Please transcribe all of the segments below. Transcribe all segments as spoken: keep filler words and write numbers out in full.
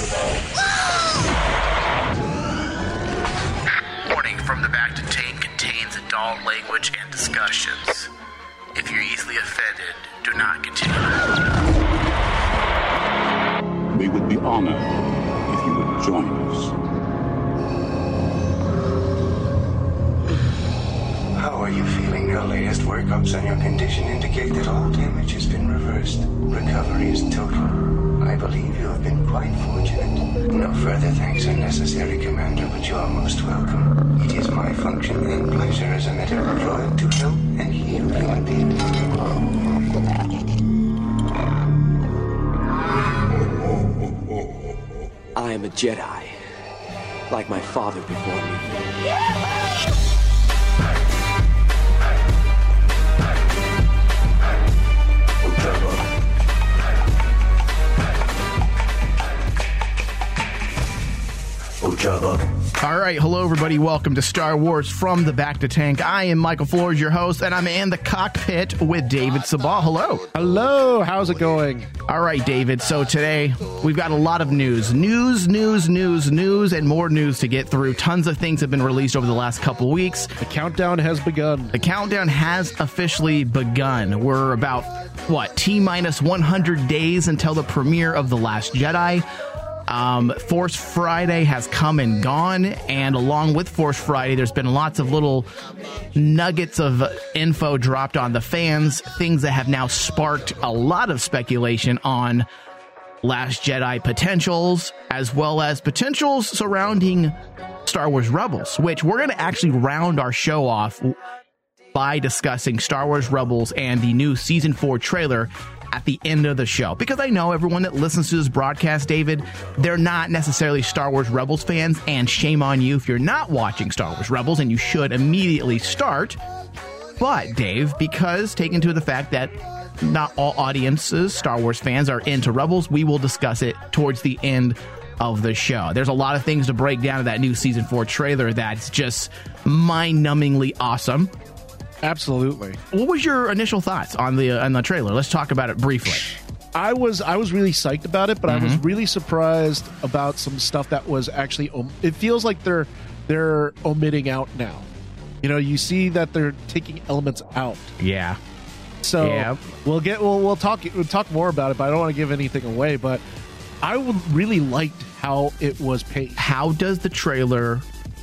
Warning from the Back to Tank contains adult language and discussions. If you're easily offended, do not continue. We would be honored if you would join us. How are you feeling? Your latest workups on your condition indicate that all damage has been reversed. Recovery is total. I believe you have been quite fortunate. No further thanks are necessary, Commander, but you are most welcome. It is my function and pleasure as a medical droid to help and heal human beings. I am a Jedi, like my father before me. All right, hello everybody. Welcome to Star Wars from the Back to Tank. I am Michael Flores, your host, and I'm in the cockpit with David Sabah. Hello. Hello. How's it going? All right, David. So today we've got a lot of news, news, news, news, news, and more news to get through. Tons of things have been released over the last couple weeks. The countdown has begun. The countdown has officially begun. We're about what T minus one hundred days until the premiere of The Last Jedi. Um, Force Friday has come and gone, and along with Force Friday, there's been lots of little nuggets of info dropped on the fans, things that have now sparked a lot of speculation on Last Jedi potentials, as well as potentials surrounding Star Wars Rebels, which we're going to actually round our show off by discussing Star Wars Rebels and the new Season four trailer at the end of the show, because I know everyone that listens to this broadcast, David, they're not necessarily Star Wars Rebels fans, and shame on you if you're not watching Star Wars Rebels, and you should immediately start. But Dave, because taken into the fact that not all audiences, Star Wars fans, are into Rebels, we will discuss it towards the end of the show. There's a lot of things to break down in that new Season four trailer that's just mind-numbingly awesome. Absolutely. What was your initial thoughts on the uh, on the trailer? Let's talk about it briefly. I was I was really psyched about it, but mm-hmm. I was really surprised about some stuff that was actually. Om- it feels like they're they're omitting out now. You know, you see that they're taking elements out. Yeah. So yeah. we'll get we'll we'll talk we'll talk more about it, but I don't want to give anything away. But I would really liked how it was paced. How does the trailer?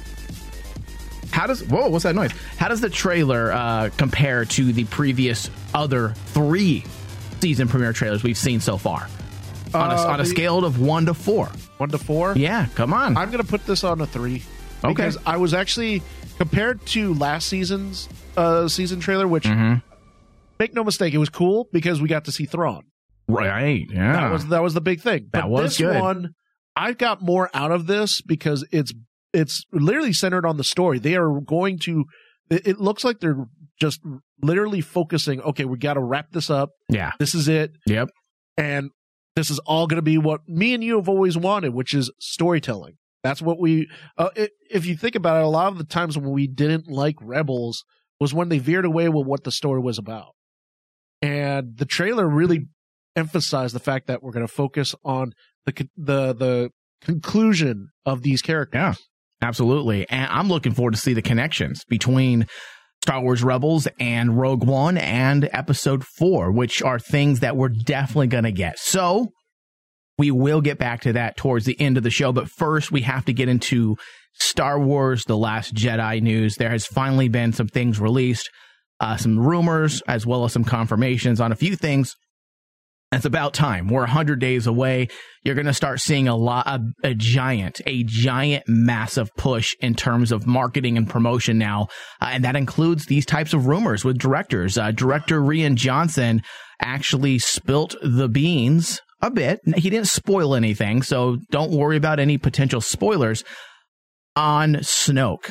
How does whoa? What's that noise? How does the trailer uh, compare to the previous other three season premiere trailers we've seen so far? On a, uh, on a scale of one to four. One to four? Yeah, come on. I'm going to put this on a three. Okay. Because I was actually, compared to last season's uh, season trailer, which, mm-hmm. make no mistake, it was cool because we got to see Thrawn. Right, yeah. That was that was the big thing. That but was this good. one, I got more out of this because it's it's literally centered on the story. They are going to, it, it looks like they're just literally focusing, okay, we got to wrap this up. Yeah. This is it. Yep. And this is all going to be what me and you have always wanted, which is storytelling. That's what we, uh, it, if you think about it, a lot of the times when we didn't like Rebels was when they veered away with what the story was about. And the trailer really emphasized the fact that we're going to focus on the, the, the conclusion of these characters. Yeah, absolutely. And I'm looking forward to see the connections between Star Wars Rebels and Rogue One and Episode four, which are things that we're definitely going to get. So we will get back to that towards the end of the show. But first, we have to get into Star Wars The Last Jedi news. There has finally been some things released, uh, some rumors, as well as some confirmations on a few things. It's about time. We're one hundred days away. You're going to start seeing a lot, a, a giant, a giant, massive push in terms of marketing and promotion now. Uh, and that includes these types of rumors with directors. Uh, director Rian Johnson actually spilt the beans a bit. He didn't spoil anything, so don't worry about any potential spoilers on Snoke.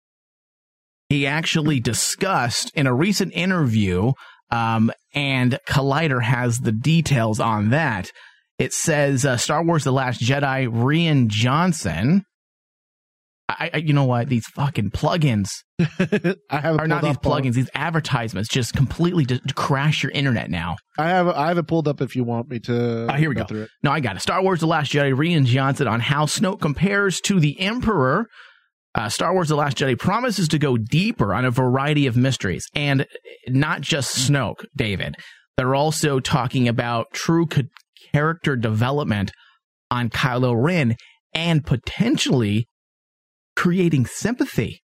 He actually discussed in a recent interview, Um, and Collider has the details on that. It says uh, Star Wars The Last Jedi, Rian Johnson I, I you know what? These fucking plugins I have are not these plugins. These advertisements just completely just crash your internet now. I have I have it pulled up if you want me to. Uh, here we go. Through it. No, I got it. Star Wars: The Last Jedi. Rian Johnson on how Snoke compares to the Emperor. Uh, Star Wars: The Last Jedi promises to go deeper on a variety of mysteries, and not just Snoke, David. They're also talking about true co- character development on Kylo Ren and potentially creating sympathy.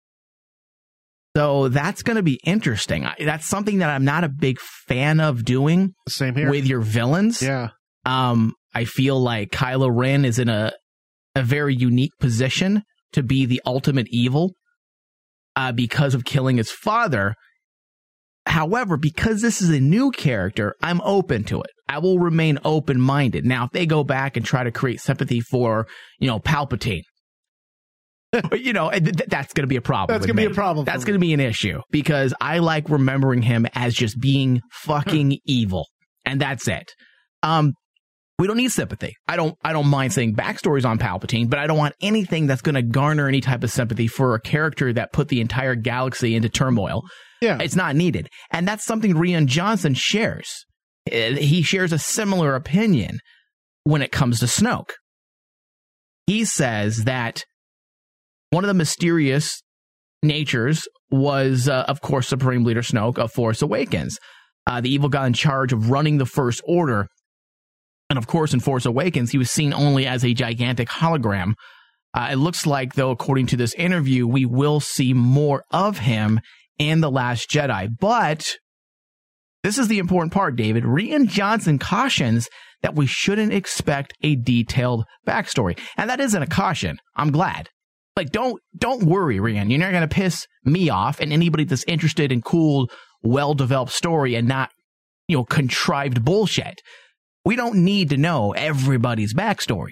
So that's going to be interesting. I, that's something that I'm not a big fan of doing. Same here. With your villains. Yeah. Um, I feel like Kylo Ren is in a, a very unique position to be the ultimate evil uh, because of killing his father. However, because this is a new character, I'm open to it. I will remain open-minded. Now, if they go back and try to create sympathy for, you know, Palpatine, you know, th- that's going to be a problem. That's going to be a problem. That's going to be an issue because I like remembering him as just being fucking evil. And that's it. Um, We don't need sympathy. I don't I don't mind saying backstories on Palpatine, but I don't want anything that's going to garner any type of sympathy for a character that put the entire galaxy into turmoil. Yeah. It's not needed. And that's something Rian Johnson shares. He shares a similar opinion when it comes to Snoke. He says that one of the mysterious natures was, uh, of course, Supreme Leader Snoke of Force Awakens, uh, the evil guy in charge of running the First Order. And of course, in Force Awakens, he was seen only as a gigantic hologram. Uh, it looks like, though, according to this interview, we will see more of him in The Last Jedi. But this is the important part, David. Rian Johnson cautions that we shouldn't expect a detailed backstory. And that isn't a caution. I'm glad. Like, don't don't worry, Rian. You're not going to piss me off and anybody that's interested in cool, well-developed story and not, you know, contrived bullshit. We don't need to know everybody's backstory.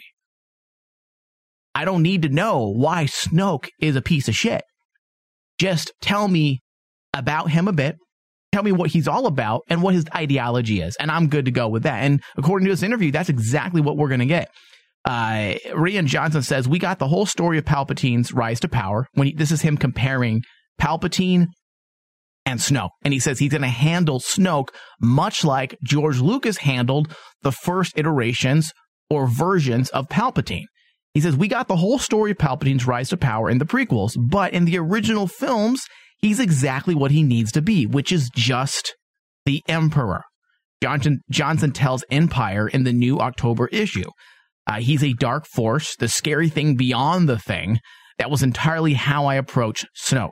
I don't need to know why Snoke is a piece of shit. Just tell me about him a bit. Tell me what he's all about and what his ideology is. And I'm good to go with that. And according to this interview, that's exactly what we're going to get. Uh, Rian Johnson says, we got the whole story of Palpatine's rise to power. When he, this is him comparing Palpatine and Snoke. And he says he's going to handle Snoke much like George Lucas handled the first iterations or versions of Palpatine. He says, we got the whole story of Palpatine's rise to power in the prequels, but in the original films, he's exactly what he needs to be, which is just the Emperor. Johnson, Johnson tells Empire in the new October issue. Uh, he's a dark force, the scary thing beyond the thing. That was entirely how I approach Snoke.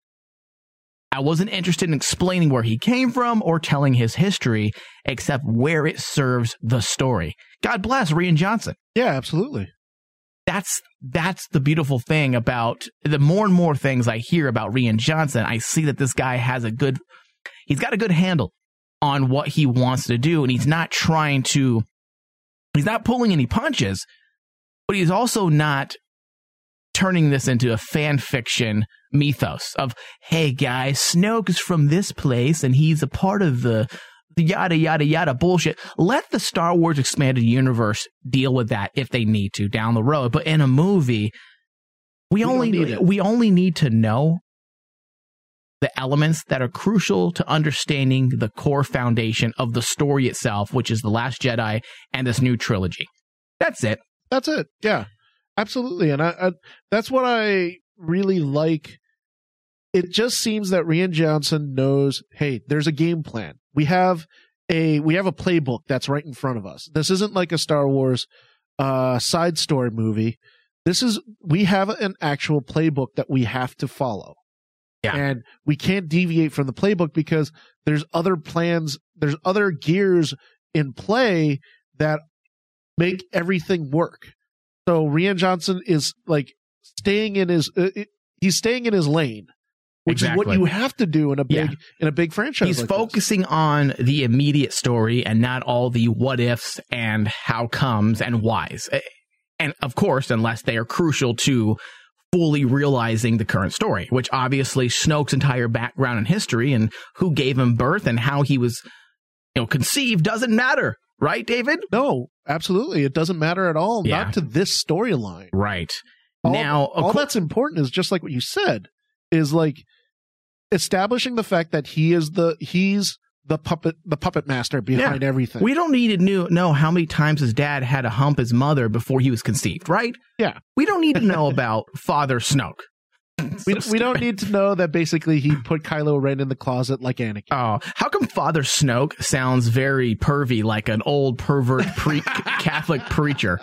I wasn't interested in explaining where he came from or telling his history, except where it serves the story. God bless Rian Johnson. Yeah, absolutely. That's that's the beautiful thing about the more and more things I hear about Rian Johnson. I see that this guy has a good, he's got a good handle on what he wants to do, and he's not trying to, he's not pulling any punches, but he's also not turning this into a fan fiction mythos of, hey guys, Snoke is from this place and he's a part of the, the yada yada yada bullshit. Let the Star Wars expanded universe deal with that if they need to down the road. But in a movie, we, we only need we only need to know the elements that are crucial to understanding the core foundation of the story itself, which is The Last Jedi and this new trilogy. That's it. That's it. Yeah. Absolutely. And I, I that's what I really like. It just seems that Rian Johnson knows, hey, there's a game plan. We have a we have a playbook that's right in front of us. This isn't like a Star Wars uh, side story movie. This is we have an actual playbook that we have to follow. Yeah. And we can't deviate from the playbook because there's other plans, there's other gears in play that make everything work. So Rian Johnson is like staying in his uh, he's staying in his lane, which exactly. is what you have to do in a big yeah. in a big franchise. He's like focusing this. on the immediate story and not all the what ifs and how comes and whys. And of course, unless they are crucial to fully realizing the current story, which obviously Snoke's entire background and history and who gave him birth and how he was, you know, conceived doesn't matter. Right, David? No, absolutely. It doesn't matter at all. Yeah. Not to this storyline. Right. all, now, all co- that's important is just like what you said, is like establishing the fact that he is the he's the puppet the puppet master behind Yeah. everything. We don't need to know, know how many times his dad had to hump his mother before he was conceived, right? Yeah. We don't need to know about Father Snoke. we, So we don't stupid. need to know that basically he put Kylo Ren in the closet like Anakin. Oh, how come Father Snoke sounds very pervy, like an old pervert pre- Catholic preacher?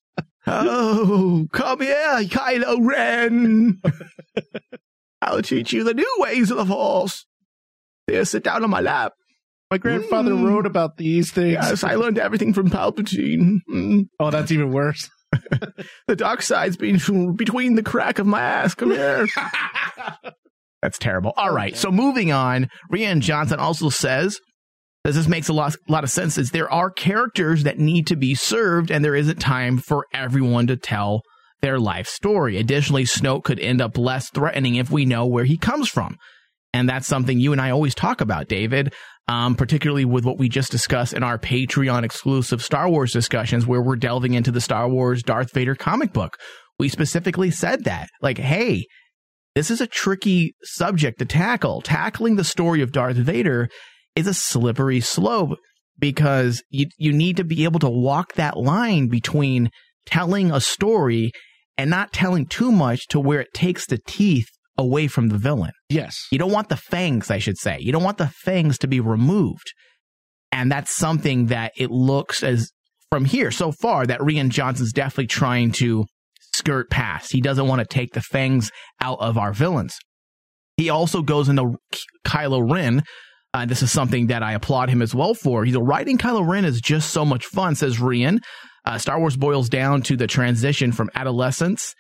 Oh, come here, Kylo Ren. I'll teach you the new ways of the Force. Here, sit down on my lap. My grandfather Mm. wrote about these things. Yes, I learned everything from Palpatine. Mm. Oh, that's even worse. The dark side's been between the crack of my ass. Come here. That's terrible. All right. So moving on, Rian Johnson also says, as this makes a lot, lot of sense, is there are characters that need to be served and there isn't time for everyone to tell their life story. Additionally, Snoke could end up less threatening if we know where he comes from. And that's something you and I always talk about, David, um, particularly with what we just discussed in our Patreon exclusive Star Wars discussions, where we're delving into the Star Wars Darth Vader comic book. We specifically said that, like, hey, this is a tricky subject to tackle. Tackling the story of Darth Vader is a slippery slope because you, you need to be able to walk that line between telling a story and not telling too much to where it takes the teeth away from the villain. Yes. You don't want the fangs, I should say. You don't want the fangs to be removed. And that's something that it looks as, from here so far, that Rian Johnson's definitely trying to skirt past. He doesn't want to take the fangs out of our villains. He also goes into Kylo Ren. Uh, this is something that I applaud him as well for. He's writing Kylo Ren is just so much fun, says Rian. Uh, Star Wars boils down to the transition from adolescence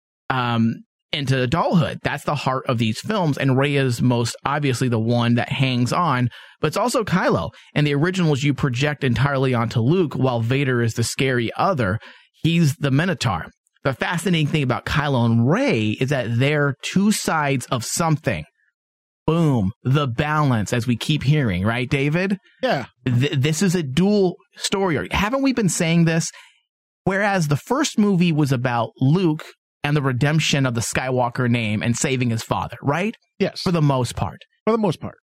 um, into adulthood. That's the heart of these films, and Rey is most obviously the one that hangs on, but it's also Kylo. And the originals you project entirely onto Luke, while Vader is the scary other. He's the Minotaur. The fascinating thing about Kylo and Rey is that they're two sides of something. Boom. The balance, as we keep hearing, right, David? Yeah. Th- this is a dual story arc. Haven't we been saying this? Whereas the first movie was about Luke and the redemption of the Skywalker name and saving his father, right? Yes. For the most part. For the most part.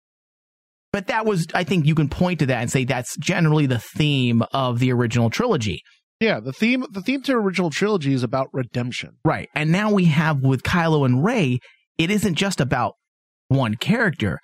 But that was, I think you can point to that and say that's generally the theme of the original trilogy. Yeah, the theme the theme to original trilogy is about redemption. Right. And now we have with Kylo and Rey, it isn't just about one character.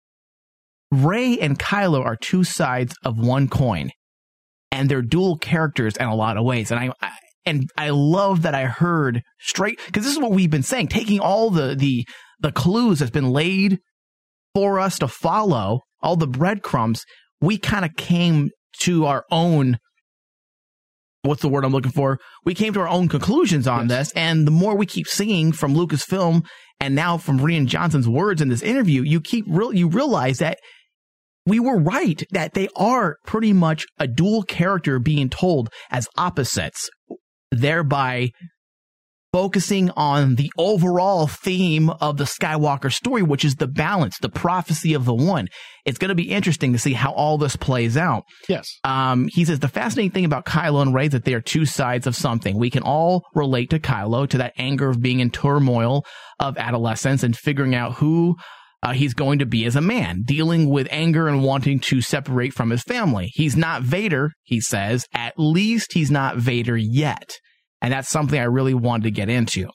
Rey and Kylo are two sides of one coin, and they're dual characters in a lot of ways. And I, I and I love that I heard straight, because this is what we've been saying, taking all the the the clues that's been laid for us to follow, all the breadcrumbs, we kind of came to our own, what's the word I'm looking for? We came to our own conclusions on Yes. this. And the more we keep seeing from Lucasfilm and now from Rian Johnson's words in this interview, you keep real, you realize that we were right, that they are pretty much a dual character being told as opposites, thereby focusing on the overall theme of the Skywalker story, which is the balance, the prophecy of the one. It's going to be interesting to see how all this plays out. Yes. Um, he says the fascinating thing about Kylo and Rey is that they are two sides of something. We can all relate to Kylo, to that anger of being in turmoil of adolescence and figuring out who uh, he's going to be as a man, dealing with anger and wanting to separate from his family. He's not Vader, he says. At least he's not Vader yet. And that's something I really wanted to get into.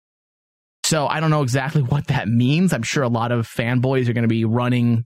So I don't know exactly what that means. I'm sure a lot of fanboys are going to be running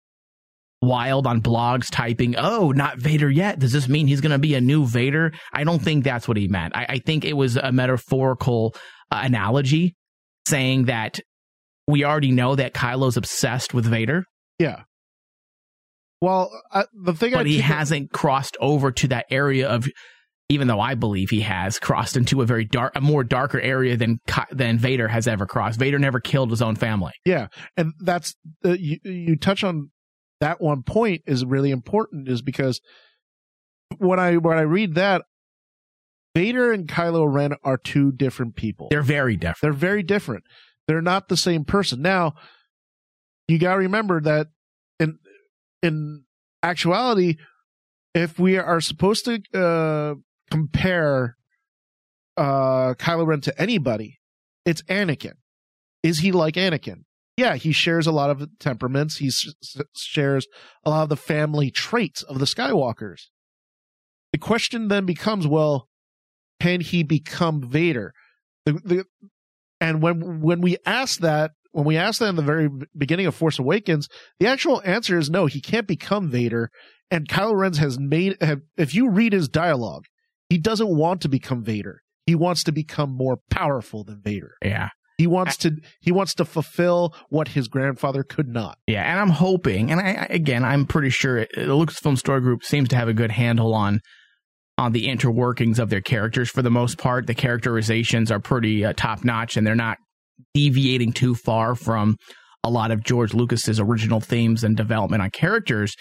wild on blogs typing, oh, not Vader yet. Does this mean he's going to be a new Vader? I don't think that's what he meant. I, I think it was a metaphorical uh, analogy saying that we already know that Kylo's obsessed with Vader. Yeah. Well, I, the thing, but I he keep- hasn't crossed over to that area of, even though I believe he has crossed into a very dark, a more darker area than than Vader has ever crossed. Vader never killed his own family. Yeah, and that's uh, you. You touch on that one point is really important, is because when I when I read that, Vader and Kylo Ren are two different people. They're very different. They're very different. They're not the same person. Now, you got to remember that in in actuality, if we are supposed to uh, compare uh, Kylo Ren to anybody, it's Anakin. Is he like Anakin? Yeah, he shares a lot of temperaments. He s- shares a lot of the family traits of the Skywalkers. The question then becomes, well, can he become Vader? The, the, and when when we ask that, when we ask that in the very beginning of Force Awakens, the actual answer is no, he can't become Vader. And Kylo Ren has made, have, if you read his dialogue, he doesn't want to become Vader. He wants to become more powerful than Vader. Yeah. He wants to he wants to fulfill what his grandfather could not. Yeah, and I'm hoping, and I, again, I'm pretty sure the Lucasfilm Story Group seems to have a good handle on on the interworkings of their characters for the most part. The characterizations are pretty uh, top notch, and they're not deviating too far from a lot of George Lucas's original themes and development on characters.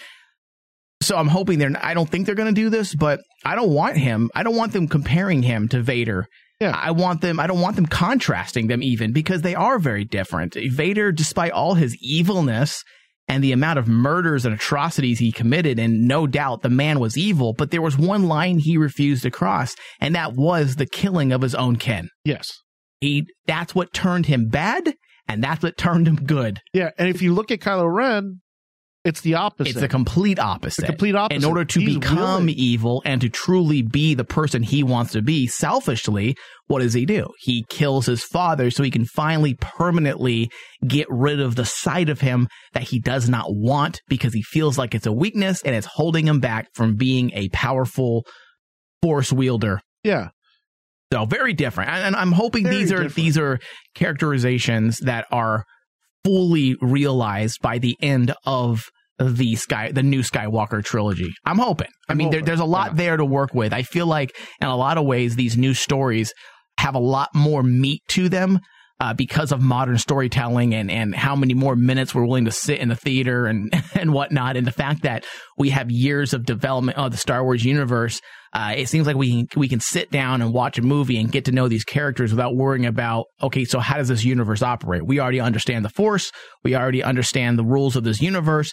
So I'm hoping they're. I don't think they're going to do this, but I don't want him. I don't want them comparing him to Vader. Yeah. I want them, I don't want them contrasting them even, because they are very different. Vader, despite all his evilness and the amount of murders and atrocities he committed, and no doubt the man was evil, but there was one line he refused to cross, and that was the killing of his own kin. Yes. He, that's what turned him bad, and that's what turned him good. Yeah, and if you look at Kylo Ren, it's the opposite. It's the complete opposite. The complete opposite. In order to He's become willing. evil and to truly be the person he wants to be, selfishly, what does he do? He kills his father so he can finally permanently get rid of the side of him that he does not want, because he feels like it's a weakness and it's holding him back from being a powerful force wielder. Yeah. So very different. And, and I'm hoping Very these are different. these are characterizations that are fully realized by the end of the sky, the new Skywalker trilogy. I'm hoping. I I'm mean, there, hoping, there's a lot yeah. there to work with. I feel like in a lot of ways, these new stories have a lot more meat to them uh, because of modern storytelling and, and how many more minutes we're willing to sit in the theater and, and whatnot. And the fact that we have years of development of the Star Wars universe, uh, it seems like we can, we can sit down and watch a movie and get to know these characters without worrying about, okay, so how does this universe operate? We already understand the Force. We already understand the rules of this universe.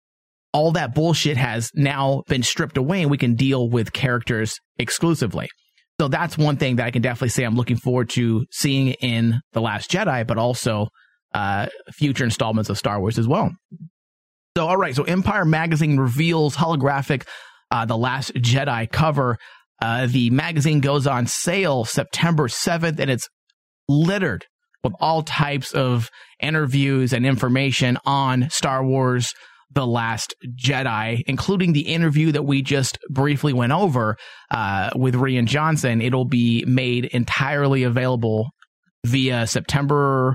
All that bullshit has now been stripped away, and we can deal with characters exclusively. So that's one thing that I can definitely say I'm looking forward to seeing in The Last Jedi, but also uh, future installments of Star Wars as well. So, all right. So Empire Magazine reveals holographic uh, The Last Jedi cover. Uh, the magazine goes on sale September seventh, and it's littered with all types of interviews and information on Star Wars The Last Jedi, including the interview that we just briefly went over uh, with Rian Johnson. It'll be made entirely available via September,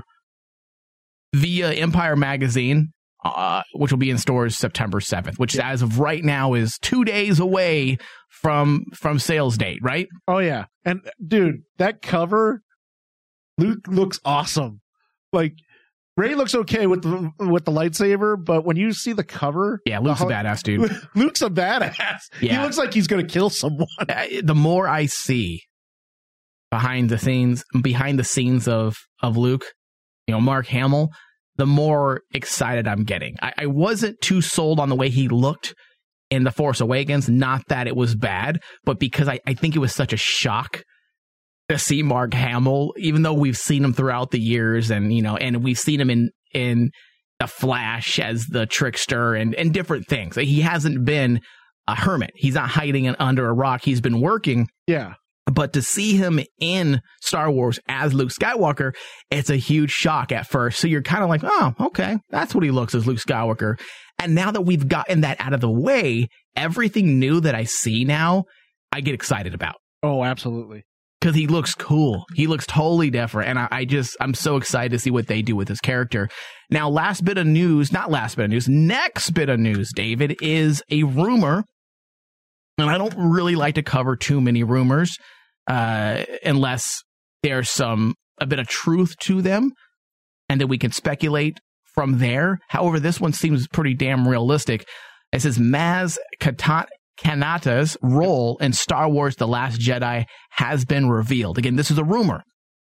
via Empire Magazine, uh, which will be in stores September seventh, which as of right now is two days away from from sales date, right? Oh, yeah. And, dude, that cover, Luke looks awesome. Like, Ray looks okay with the with the lightsaber, but when you see the cover, Yeah, Luke's the, a badass dude. Luke's a badass. He Yeah. looks like he's going to kill someone. Uh, The more I see behind the scenes, behind the scenes of of Luke, you know, Mark Hamill, the more excited I'm getting. I, I wasn't too sold on the way he looked in The Force Awakens. Not that it was bad, but because I, I think it was such a shock to see Mark Hamill, even though we've seen him throughout the years, and you know, and we've seen him in in The Flash as the trickster and and different things. He hasn't been a hermit. He's not hiding under a rock. He's been working. Yeah. But to see him in Star Wars as Luke Skywalker, it's a huge shock at first. So you're kind of like, oh, okay, that's what he looks as, Luke Skywalker. And now that we've gotten that out of the way, everything new that I see now, I get excited about. Oh, absolutely. Because he looks cool. He looks totally different. And I, I just, I'm so excited to see what they do with his character. Now, last bit of news, not last bit of news, next bit of news, David, is a rumor. And I don't really like to cover too many rumors uh, unless there's some, a bit of truth to them and that we can speculate from there. However, this one seems pretty damn realistic. It says Maz Kanata. Kanata's role in Star Wars The Last Jedi has been revealed. Again, this is a rumor.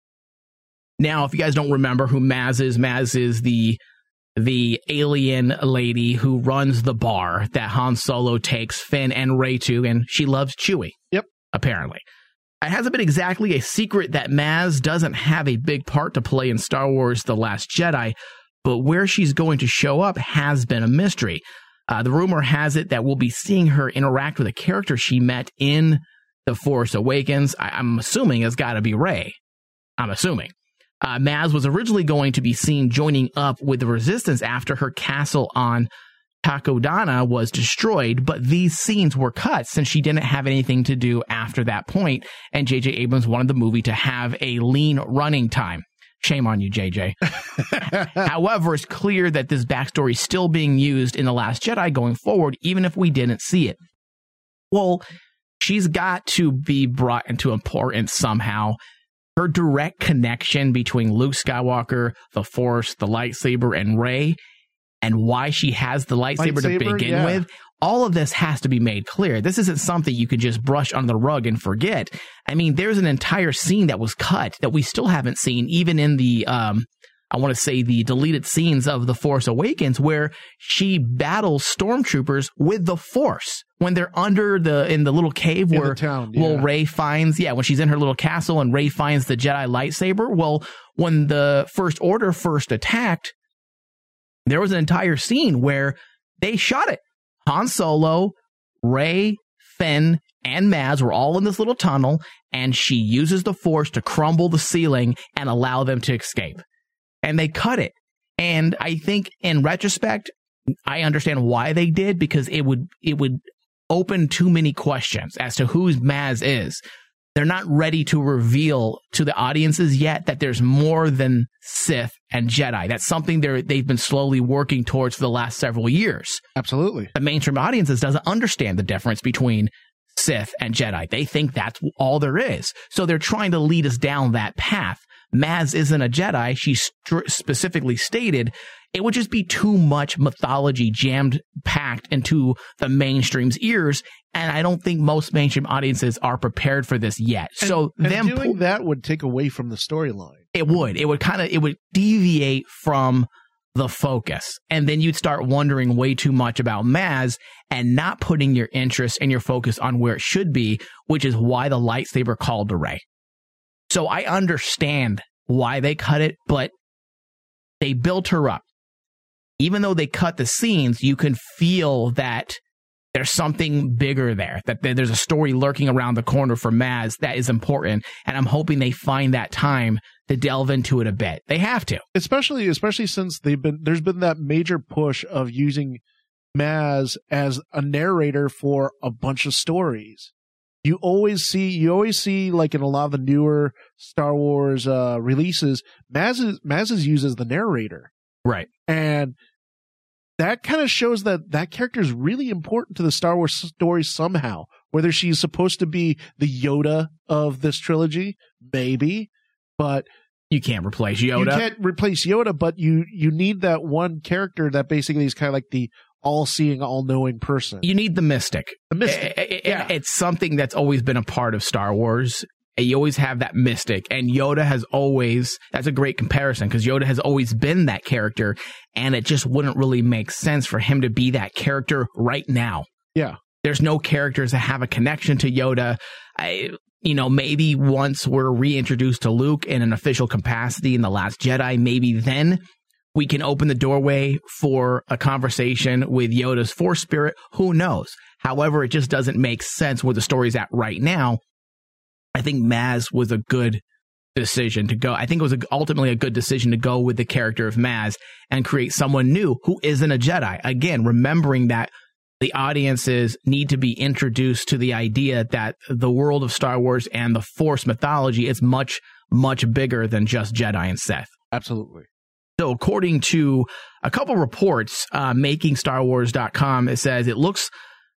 Now, if you guys don't remember who Maz is, Maz is the the alien lady who runs the bar that Han Solo takes Finn and Rey to, and she loves Chewie. Yep. Apparently. It hasn't been exactly a secret that Maz doesn't have a big part to play in Star Wars The Last Jedi, but where she's going to show up has been a mystery. Uh, the rumor has it that we'll be seeing her interact with a character she met in The Force Awakens. I- I'm assuming it's got to be Rey. I'm assuming. Uh, Maz was originally going to be seen joining up with the Resistance after her castle on Takodana was destroyed, but these scenes were cut since she didn't have anything to do after that point, and J J Abrams wanted the movie to have a lean running time. Shame on you, J J. However, it's clear that this backstory is still being used in The Last Jedi going forward, even if we didn't see it. Well, she's got to be brought into importance somehow. Her direct connection between Luke Skywalker, the Force, the lightsaber, and Rey, and why she has the lightsaber, lightsaber to begin yeah. with, all of this has to be made clear. This isn't something you could just brush under the rug and forget. I mean, there's an entire scene that was cut that we still haven't seen, even in the, um, I want to say the deleted scenes of The Force Awakens, where she battles stormtroopers with the Force when they're under the, in the little cave in where, town, yeah. well, Rey finds, yeah, when she's in her little castle and Rey finds the Jedi lightsaber. Well, when the First Order first attacked, there was an entire scene where they shot it. Han Solo, Rey, Finn, and Maz were all in this little tunnel, and she uses the Force to crumble the ceiling and allow them to escape. And they cut it. And I think in retrospect, I understand why they did, because it would it would open too many questions as to who Maz is. They're not ready to reveal to the audiences yet that there's more than Sith and Jedi. That's something they're, they've been slowly working towards for the last several years. Absolutely. The mainstream audiences doesn't understand the difference between Sith and Jedi. They think that's all there is. So they're trying to lead us down that path. Maz isn't a Jedi. She st- specifically stated it would just be too much mythology jammed packed into the mainstream's ears, and I don't think most mainstream audiences are prepared for this yet. And, so and them doing po- that would take away from the storyline. It would. It would kind of it would deviate from the focus, and then you'd start wondering way too much about Maz and not putting your interest and your focus on where it should be, which is why the lightsaber called to Rey. So I understand why they cut it, but they built her up. Even though they cut the scenes, you can feel that there's something bigger there, that there's a story lurking around the corner for Maz that is important, and I'm hoping they find that time to delve into it a bit. They have to. Especially especially since they've been there's been that major push of using Maz as a narrator for a bunch of stories. You always see, you always see, like in a lot of the newer Star Wars uh, releases, Maz is, Maz is used as the narrator. Right. And that kind of shows that that character is really important to the Star Wars story somehow. Whether she's supposed to be the Yoda of this trilogy, maybe, but you can't replace Yoda. You can't replace Yoda, but you, you need that one character that basically is kind of like the all-seeing, all-knowing person. You need the mystic. The mystic. It, it, yeah. It's something that's always been a part of Star Wars. You always have that mystic, and Yoda has always, that's a great comparison, because Yoda has always been that character, and it just wouldn't really make sense for him to be that character right now. Yeah. There's no characters that have a connection to Yoda. I, you know, maybe once we're reintroduced to Luke in an official capacity in The Last Jedi, maybe then we can open the doorway for a conversation with Yoda's Force spirit. Who knows? However, it just doesn't make sense where the story's at right now. I think Maz was a good decision to go. I think it was a, ultimately a good decision to go with the character of Maz and create someone new who isn't a Jedi. Again, remembering that the audiences need to be introduced to the idea that the world of Star Wars and the Force mythology is much, much bigger than just Jedi and Sith. Absolutely. So according to a couple reports, uh, making star wars dot com, it says it looks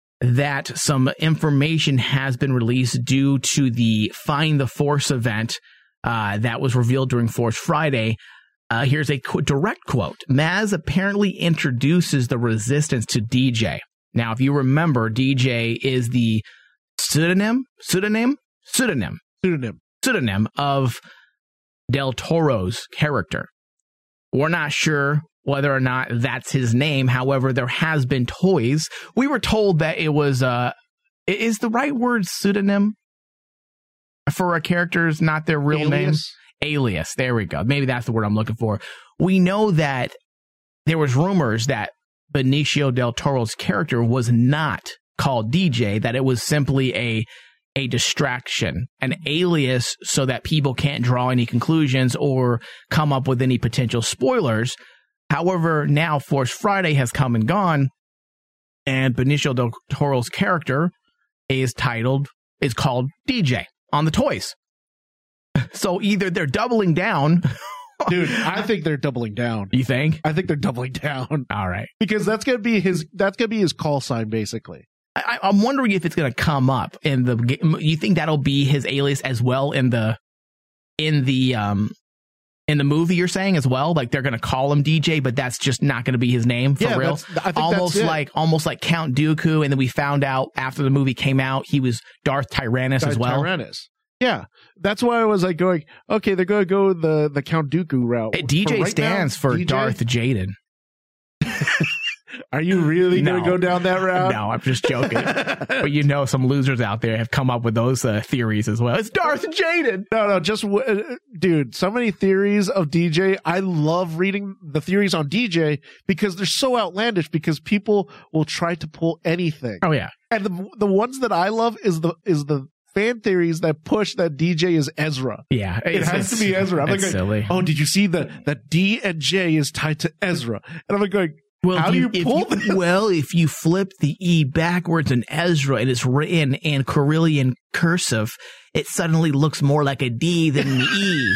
that some information has been released due to the Find the Force event uh, that was revealed during Force Friday. Uh, here's a qu- direct quote. Maz apparently introduces the Resistance to D J. Now, if you remember, D J is the pseudonym, pseudonym, pseudonym, pseudonym, pseudonym of Del Toro's character. We're not sure whether or not that's his name. However, there has been toys. We were told that it was, uh, is the right word pseudonym? for a character's not their real name? Alias? Alias. There we go. Maybe that's the word I'm looking for. We know that there was rumors that Benicio del Toro's character was not called D J, that it was simply a a distraction, an alias, so that people can't draw any conclusions or come up with any potential spoilers. However, now Force Friday has come and gone, and Benicio del Toro's character is titled, is called D J on the toys. So either they're doubling down. Dude, I think they're doubling down. You think? I think they're doubling down. All right. Because that's gonna be his that's gonna be his call sign, basically. I, I'm wondering if it's going to come up in the. You think that'll be his alias as well in the, in the, um, in the movie? You're saying as well, like they're going to call him D J, but that's just not going to be his name for yeah, real. That's, I think almost that's like almost like Count Dooku, and then we found out after the movie came out he was Darth Tyrannus Darth as well. Tyrannus. Yeah, that's why I was like going, okay, they're going to go the the Count Dooku route. Hey, D J for right stands now, for D J? Darth Jaden. Are you really No. going to go down that route? No, I'm just joking. But you know, some losers out there have come up with those uh, theories as well. It's Darth Jaden. No, no, just w- uh, dude. So many theories of D J. I love reading the theories on D J because they're so outlandish. Because people will try to pull anything. Oh yeah, And the the ones that I love is the is the fan theories that push that D J is Ezra. yeah. It it's- has to be it's- Ezra. I'm it's like, silly. oh, did you see that that D and J is tied to Ezra? And I'm like going, Well, how if do you, if pull this? Well, if you flip the E backwards in Ezra and it's written in Carillion cursive, it suddenly looks more like a D than an E.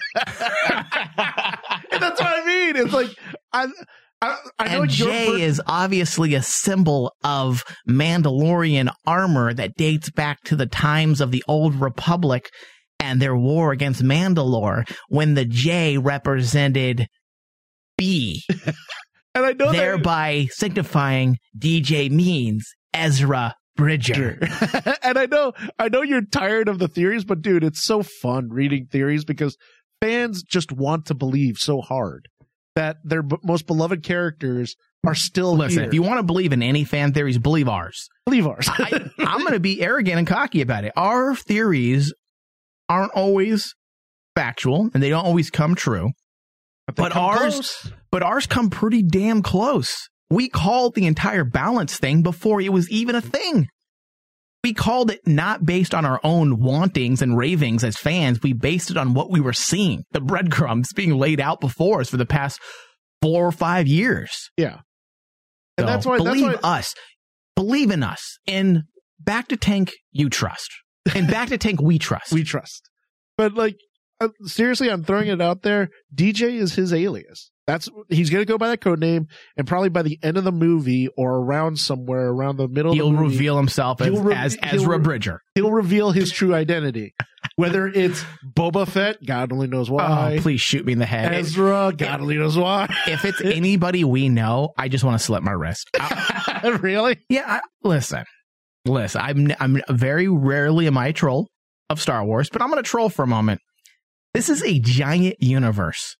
And that's what I mean. It's like I I, I know And your J ver- is obviously a symbol of Mandalorian armor that dates back to the times of the Old Republic and their war against Mandalore, when the J represented B, and I know thereby signifying D J means Ezra Bridger. that, and I know I know you're tired of the theories, but dude, it's so fun reading theories because fans just want to believe so hard that their b- most beloved characters are still Listen, here. if you want to believe in any fan theories, believe ours. believe ours. I, I'm going to be arrogant and cocky about it. Our theories aren't always factual, and they don't always come true. They But come ours, close. but ours come pretty damn close. We called the entire balance thing before it was even a thing. We called it not based on our own wantings and ravings as fans. We based it on what we were seeing, the breadcrumbs being laid out before us for the past four or five years. Yeah. And So that's why believe that's why us. Believe in us. In Back to Tank, you trust. In Back to Tank, we trust. we trust. But like uh, seriously, I'm throwing it out there. D J is his alias. That's he's gonna go by that code name, and probably by the end of the movie or around somewhere around the middle, He'll of the movie, reveal himself as, he'll re- as he'll Ezra re- Bridger. he'll reveal his true identity. Whether it's Boba Fett, God only knows why. Oh, please shoot me in the head. Ezra, God only knows why. If it's anybody we know, I just want to slit my wrist. Really? Yeah, I, listen, listen. I'm I'm very rarely am I a troll of Star Wars, but I'm going to troll for a moment. This is a giant universe.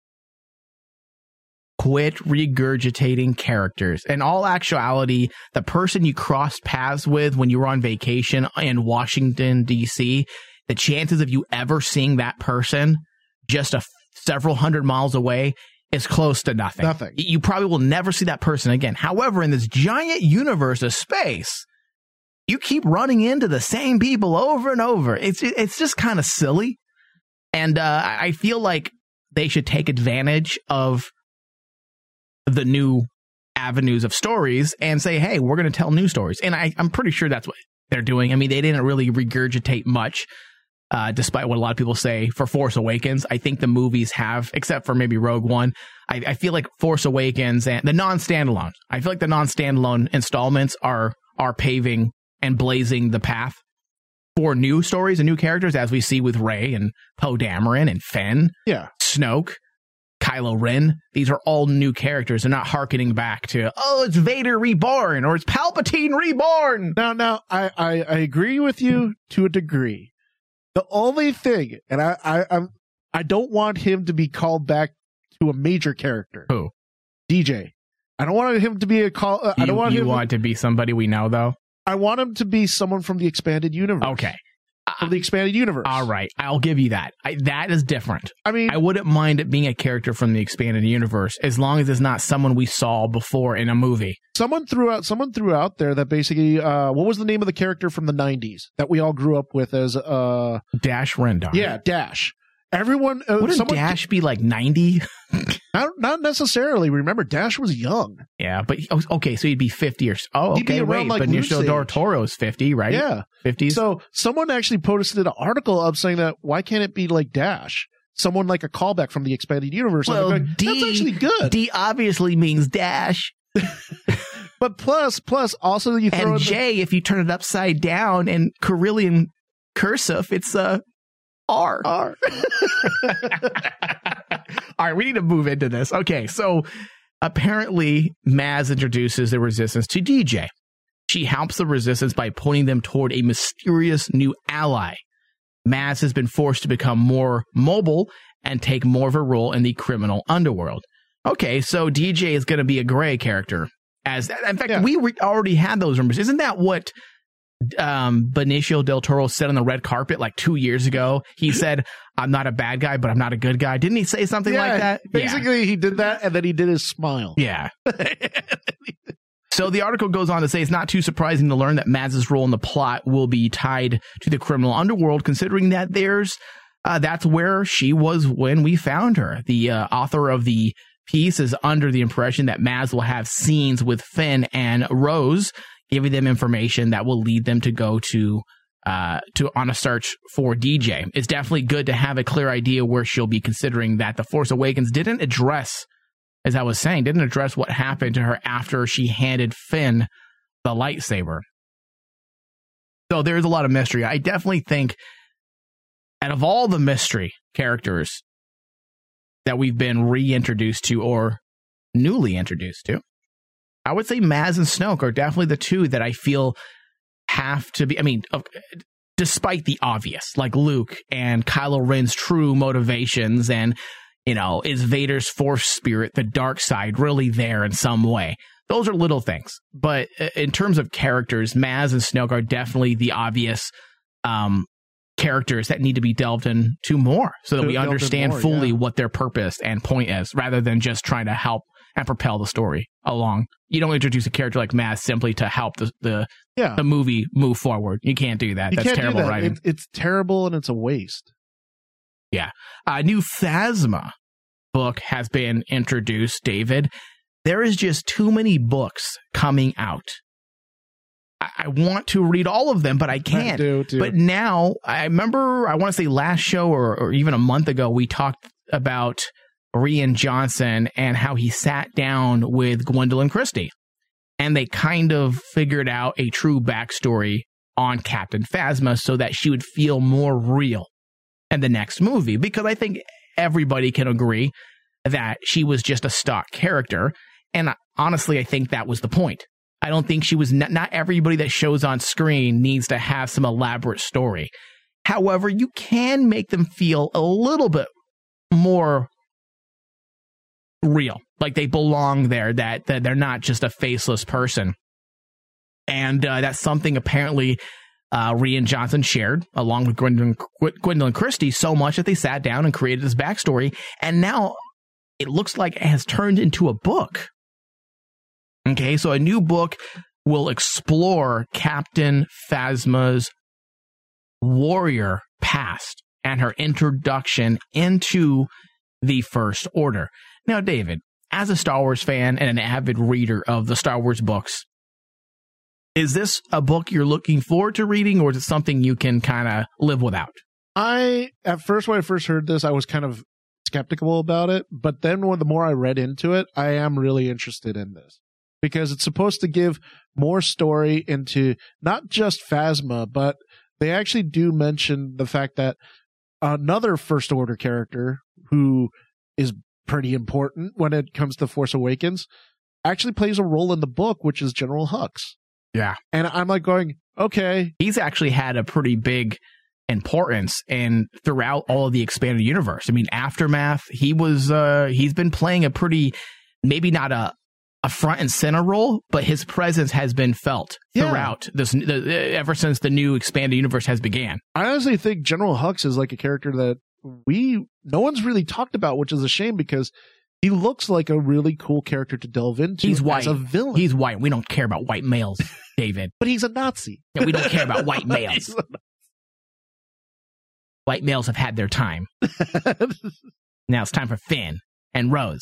Quit regurgitating characters. In all actuality, the person you crossed paths with when you were on vacation in Washington, D C, the chances of you ever seeing that person just a f- several hundred miles away is close to nothing. Nothing. You probably will never see that person again. However, in this giant universe of space, you keep running into the same people over and over. It's it's just kind of silly. And uh, I feel like they should take advantage of the new avenues of stories and say, hey, we're going to tell new stories. And I, I'm pretty sure that's what they're doing. I mean, they didn't really regurgitate much, uh, despite what a lot of people say for Force Awakens. I think the movies have, except for maybe Rogue One. I, I feel like Force Awakens and the non-standalone, I feel like the non-standalone installments are are paving and blazing the path for new stories and new characters, as we see with Rey and Poe Dameron and Finn, Yeah. Snoke, Kylo Ren. These are all new characters. They're not hearkening back to, oh, it's Vader reborn or it's Palpatine reborn. Now, now, I, I, I agree with you to a degree. The only thing, and I, I, I'm, I don't want him to be called back to a major character. Who? D J. I don't want him to be a call. Uh, I You, don't want you him. want to be somebody we know, though? I want him to be someone from the expanded universe. Okay. from the expanded universe. All right, I'll give you that. I, that is different. I mean, I wouldn't mind it being a character from the expanded universe as long as it's not someone we saw before in a movie. Someone threw out someone threw out there that basically, uh, what was the name of the character from the nineties that we all grew up with as uh, Dash Rendar? Yeah, Dash. Everyone, uh, wouldn't someone, Dash be like ninety? not, not necessarily. Remember, Dash was young. Yeah, but okay, so he'd be fifty or so. Oh, okay, He'd be around, wait, like, Benicio Luke's del age. Toro's fifty, right? Yeah, fifties. So someone actually posted an article up saying that why can't it be like Dash? Someone like a callback from the expanded universe. Well, I'm like, D, that's actually good. D obviously means Dash. But plus, plus, also you throw And in J, the, if you turn it upside down and Carillion cursive, it's a R. R. All right, we need to move into this. Okay, so apparently Maz introduces the Resistance to D J. She helps the Resistance by pointing them toward a mysterious new ally. Maz has been forced to become more mobile and take more of a role in the criminal underworld. Okay, so D J is going to be a gray character. As in fact, yeah. we re- already had those rumors. Isn't that what um, Benicio del Toro said on the red carpet like two years ago? He said, "I'm not a bad guy, but I'm not a good guy." Didn't he say something yeah, like that? Basically, yeah. he did that, and then he did his smile. Yeah. So the article goes on to say it's not too surprising to learn that Maz's role in the plot will be tied to the criminal underworld, considering that there's uh, that's where she was when we found her. The uh, author of the piece is under the impression that Maz will have scenes with Finn and Rose, giving them information that will lead them to go to uh, to on a search for D J. It's definitely good to have a clear idea where she'll be, considering that The Force Awakens didn't address, as I was saying, didn't address what happened to her after she handed Finn the lightsaber. So there's a lot of mystery. I definitely think out of all the mystery characters that we've been reintroduced to or newly introduced to, I would say Maz and Snoke are definitely the two that I feel have to be, I mean, despite the obvious, like Luke and Kylo Ren's true motivations and, you know, is Vader's force spirit, the dark side, really there in some way? Those are little things. But in terms of characters, Maz and Snoke are definitely the obvious um, characters that need to be delved into more so that Delved we understand more, fully yeah. what their purpose and point is, rather than just trying to help and propel the story along. You don't introduce a character like Maz simply to help the the, Yeah. the movie move forward. You can't do that. You That's can't terrible do that. writing. It, it's terrible and it's a waste. Yeah. A new Phasma book has been introduced, David. There is just too many books coming out. I, I want to read all of them, but I can't. I do, too. But now, I remember, I want to say last show or, or even a month ago, we talked about Rian Johnson and how he sat down with Gwendolyn Christie. And they kind of figured out a true backstory on Captain Phasma so that she would feel more real in the next movie. Because I think everybody can agree that she was just a stock character. And honestly, I think that was the point. I don't think she was, not, not everybody that shows on screen needs to have some elaborate story. However, you can make them feel a little bit more real, like they belong there, that, that they're not just a faceless person. And uh, that's something apparently uh, Rian Johnson shared along with Gwendolyn, Gwendolyn Christie so much that they sat down and created this backstory. And now it looks like it has turned into a book. Okay, so a new book will explore Captain Phasma's warrior past and her introduction into the First Order. Now, David, as a Star Wars fan and an avid reader of the Star Wars books, is this a book you're looking forward to reading, or is it something you can kind of live without? I, at first, when I first heard this, I was kind of skeptical about it. But then when the more I read into it, I am really interested in this. Because it's supposed to give more story into not just Phasma, but they actually do mention the fact that another First Order character who is pretty important when it comes to Force Awakens actually plays a role in the book, which is General Hux. Yeah. And I'm like going, okay. He's actually had a pretty big importance in throughout all of the expanded universe. I mean, Aftermath, he was, uh, he's been playing a pretty, maybe not a, a front and center role, but his presence has been felt Yeah. throughout this the, ever since the new expanded universe has began. I honestly think General Hux is like a character that we no one's really talked about, which is a shame because he looks like a really cool character to delve into. He's as white. a villain. He's white. We don't care about white males, David. but he's a Nazi. Yeah, we don't care about white He's males. a- White males have had their time. Now it's time for Finn and Rose.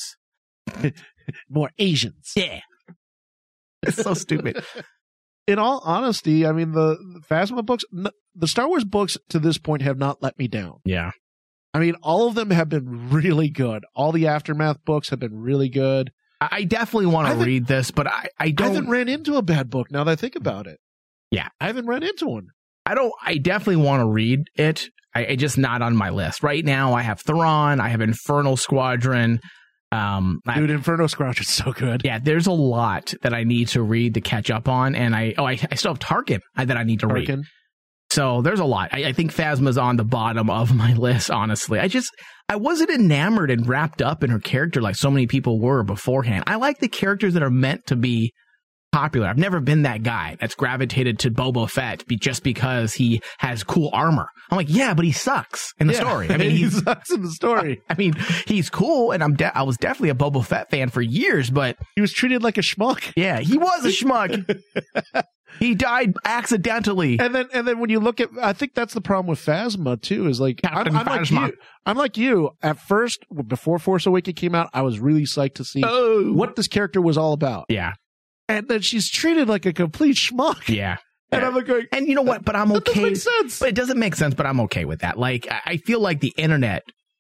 More Asians. Yeah. It's so stupid. In all honesty, I mean the, the Phasma books, n- the Star Wars books to this point have not let me down. Yeah. I mean, all of them have been really good. All the Aftermath books have been really good. I I definitely want I to haven't- read this, but I, I I don't. haven't ran into a bad book now that I think about it. Yeah. I haven't run into one. I don't. I definitely want to read it. I, I just not on my list right now. I have Thrawn. I have Infernal Squadron. Um, I- Dude, Inferno Squadron's so good. yeah, there's a lot that I need to read to catch up on, and I oh, I, I still have Tarkin that I need to read. Tarkin. So there's a lot. I, I think Phasma's on the bottom of my list. Honestly, I just I wasn't enamored and wrapped up in her character like so many people were beforehand. I like the characters that are meant to be popular. I've never been that guy that's gravitated to Boba Fett be, just because he has cool armor. I'm like, yeah, but he sucks in the Yeah. story. I mean, he he's sucks in the story. I mean, he's cool, and I'm de- I was definitely a Boba Fett fan for years, but He was treated like a schmuck. yeah, he was a schmuck. He died accidentally. And then, and then when you look at, I think that's the problem with Phasma too. Is like I'm, Captain I'm like Phasma. you. I'm like you. At first, before Force Awakens came out, I was really psyched to see Oh, what this character was all about. yeah, And then she's treated like a complete schmuck. yeah. And I'm like, going, And you know what? But I'm that doesn't okay. make sense. But it doesn't make sense, but I'm okay with that. Like, I I feel like the internet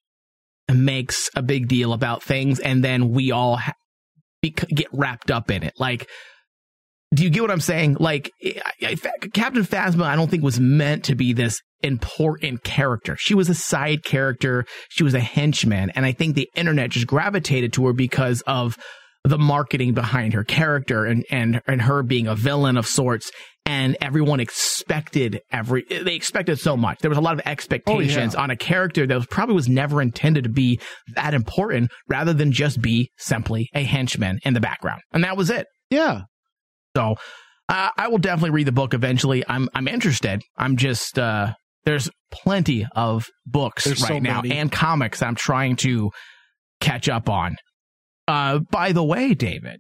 makes a big deal about things, and then we all ha- bec- get wrapped up in it. Like, do you get what I'm saying? Like, I, I, Captain Phasma, I don't think was meant to be this important character. She was a side character. She was a henchman. And I think the internet just gravitated to her because of the marketing behind her character and, and, and her being a villain of sorts. And everyone expected every, they expected so much. There was a lot of expectations Oh, yeah. on a character that was probably was never intended to be that important rather than just be simply a henchman in the background. And that was it. yeah. So uh, I will definitely read the book eventually. I'm I'm interested. I'm just uh, there's plenty of books There's right so now many. and comics I'm trying to catch up on. Uh, by the way, David,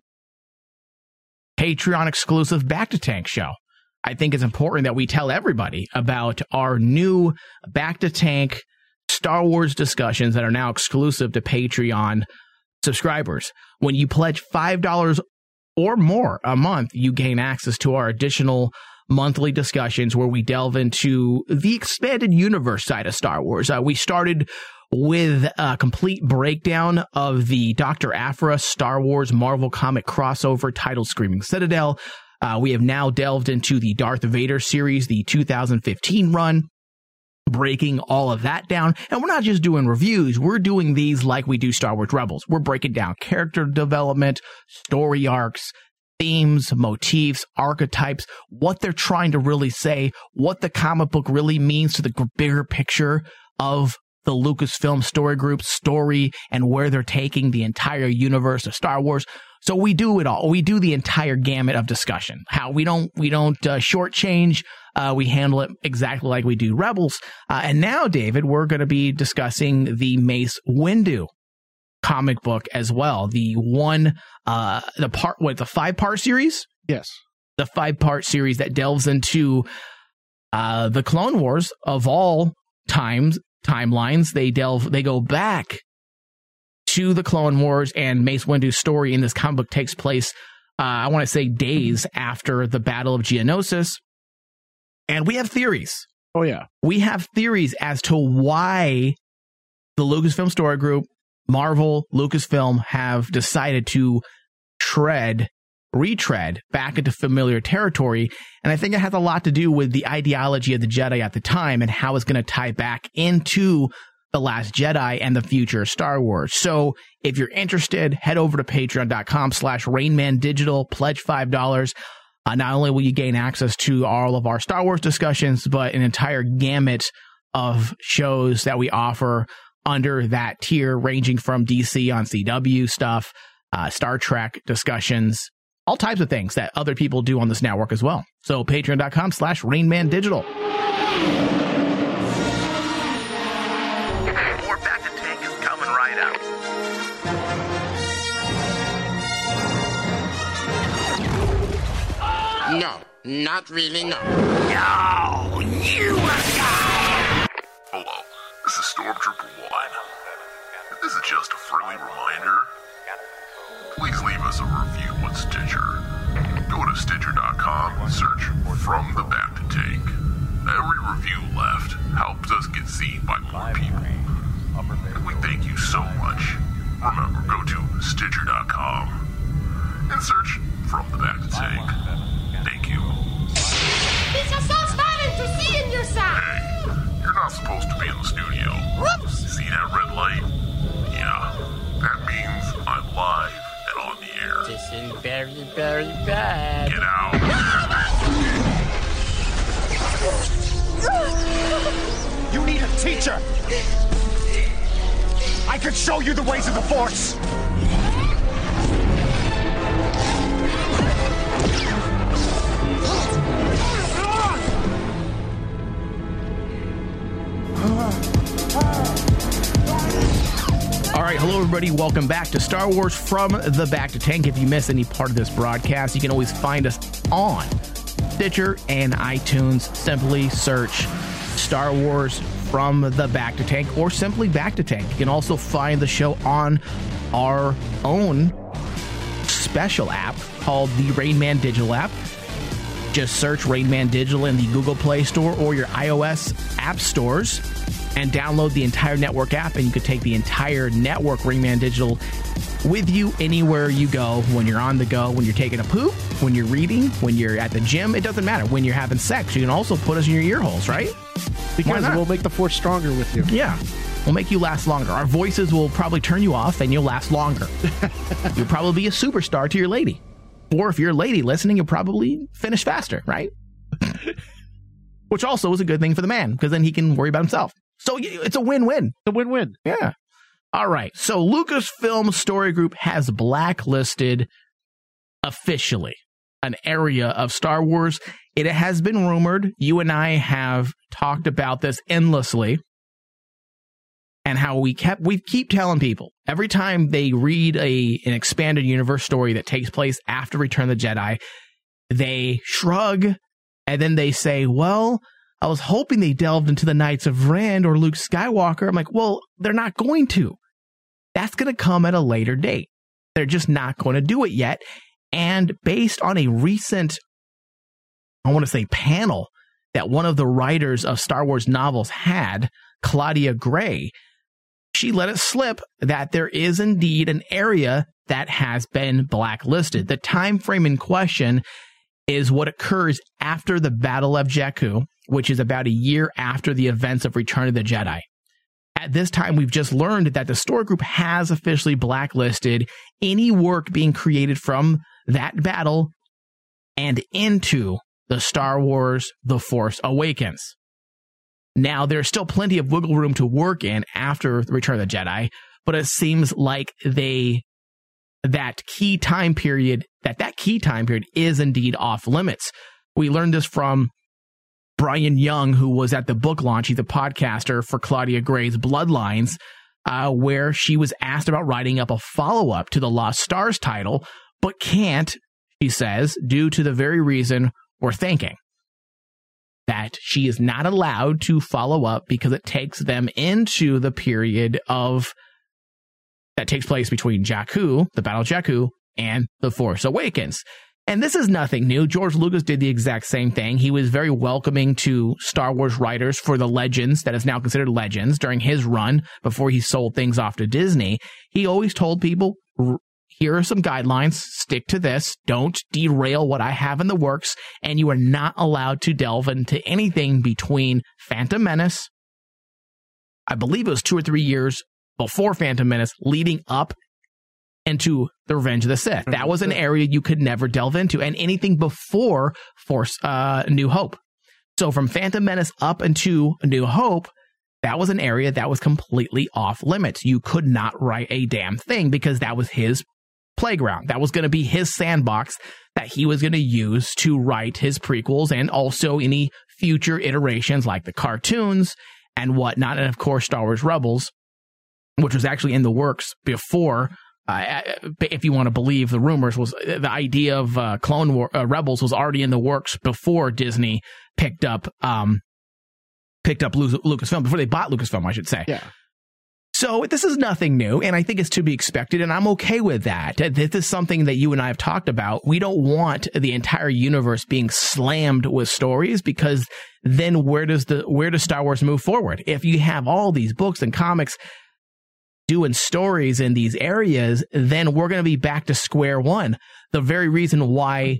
Patreon exclusive Back to Tank show. I think it's important that we tell everybody about our new Back to Tank Star Wars discussions that are now exclusive to Patreon subscribers. When you pledge five dollars or more a month, you gain access to our additional monthly discussions where we delve into the expanded universe side of Star Wars. Uh, we started with a complete breakdown of the Doctor Aphra Star Wars Marvel comic crossover titled Screaming Citadel. Uh, we have now delved into the Darth Vader series, the two thousand fifteen run, breaking all of that down. And we're not just doing reviews. We're doing these like we do Star Wars Rebels. We're breaking down character development, story arcs, themes, motifs, archetypes, what they're trying to really say, what the comic book really means to the g- bigger picture of the Lucasfilm Story Group story and where they're taking the entire universe of Star Wars. So we do it all. We do the entire gamut of discussion. How we don't we don't uh, shortchange. Uh, we handle it exactly like we do Rebels. Uh, and now, David, we're going to be discussing the Mace Windu comic book as well. The one, uh, the part, what, the five part series? Yes. The five part series that delves into uh, the Clone Wars of all times, timelines. They delve, they go back to the Clone Wars, and Mace Windu's story in this comic book takes place, uh, I want to say, days after the Battle of Geonosis. And we have theories. Oh yeah. We have theories as to why the Lucasfilm Story Group, Marvel, Lucasfilm have decided to tread, retread back into familiar territory. And I think it has a lot to do with the ideology of the Jedi at the time and how it's going to tie back into The Last Jedi and the future of Star Wars. So if you're interested, head over to patreon.com slash Rainman Digital, pledge five dollars. Uh, not only will you gain access to all of our Star Wars discussions, but an entire gamut of shows that we offer under that tier, ranging from D C on C W stuff, uh, Star Trek discussions, all types of things that other people do on this network as well. So patreon.com slash Rainman Digital. More Back to Tank is coming right up. No, not really, no. No, you guy! Hello, this is Stormtrooper one. If this is just a friendly reminder, please leave us a review on Stitcher. Go to Stitcher dot com and search From the Back to Tank. Every review left helps us get seen by more people. And we thank you so much. Remember, go to Stitcher dot com and search From the Back to Tank. Thank you. It's just so starting to see in your side. Hey, you're not supposed to be in the studio. Whoops. See that red light? Yeah, that means I'm live and on the air. This is very, very bad. Get out. You need a teacher. I could show you the ways of the Force. All right, hello everybody. Welcome back to Star Wars From the Back to Tank. If you miss any part of this broadcast, you can always find us on Stitcher and iTunes. Simply search Star Wars From the Back to Tank or simply Back to Tank. You can also find the show on our own special app called the Rainman Digital app. Just search Rainman Digital in the Google Play Store or your iOS app stores and download the entire network app, and you could take the entire network Rainman Digital with you anywhere you go, when you're on the go, when you're taking a poop, when you're reading, when you're at the gym. It doesn't matter. When you're having sex, you can also put us in your ear holes, right? Because we'll make the Force stronger with you. Yeah. We'll make you last longer. Our voices will probably turn you off, and you'll last longer. You'll probably be a superstar to your lady. Or if you're a lady listening, you'll probably finish faster, right? Which also is a good thing for the man, because then he can worry about himself. So it's a win-win. It's a win-win. Yeah. All right. So Lucasfilm Story Group has blacklisted officially an area of Star Wars. It has been rumored. You and I have talked about this endlessly. And how we kept we keep telling people every time they read a an expanded universe story that takes place after Return of the Jedi, they shrug and then they say, well, I was hoping they delved into the Knights of Ren or Luke Skywalker. I'm like, well, they're not going to. That's going to come at a later date. They're just not going to do it yet. And based on a recent, I want to say, panel that one of the writers of Star Wars novels had, Claudia Gray, she let it slip that there is indeed an area that has been blacklisted. The time frame in question is what occurs after the Battle of Jakku, which is about a year after the events of Return of the Jedi. At this time, we've just learned that the Story Group has officially blacklisted any work being created from that battle and into the Star Wars The Force Awakens. Now, there's still plenty of wiggle room to work in after the Return of the Jedi, but it seems like they that key time period, that that key time period is indeed off limits. We learned this from Brian Young, who was at the book launch. He's a podcaster for Claudia Gray's Bloodlines, uh, where she was asked about writing up a follow-up to the Lost Stars title, but can't, she says, due to the very reason we're thinking. That she is not allowed to follow up because it takes them into the period of that takes place between Jakku, the Battle of Jakku, and The Force Awakens. And this is nothing new. George Lucas did the exact same thing. He was very welcoming to Star Wars writers for the Legends, that is now considered Legends, during his run before he sold things off to Disney. He always told people, here are some guidelines, stick to this, don't derail what I have in the works, and you are not allowed to delve into anything between Phantom Menace, I believe it was two or three years before Phantom Menace, leading up into the Revenge of the Sith. That was an area you could never delve into, and anything before Force uh, New Hope. So from Phantom Menace up into New Hope, that was an area that was completely off limits. You could not write a damn thing because that was his playground. That was going to be his sandbox that he was going to use to write his prequels and also any future iterations like the cartoons and whatnot. And of course, Star Wars Rebels, which was actually in the works before, uh, if you want to believe the rumors, was the idea of uh, Clone War uh, Rebels was already in the works before Disney picked up um, picked up Lu- Lucasfilm, before they bought Lucasfilm, I should say. Yeah. So this is nothing new, and I think it's to be expected, and I'm okay with that. This is something that you and I have talked about. We don't want the entire universe being slammed with stories, because then where does the where does Star Wars move forward? If you have all these books and comics doing stories in these areas, then we're going to be back to square one. The very reason why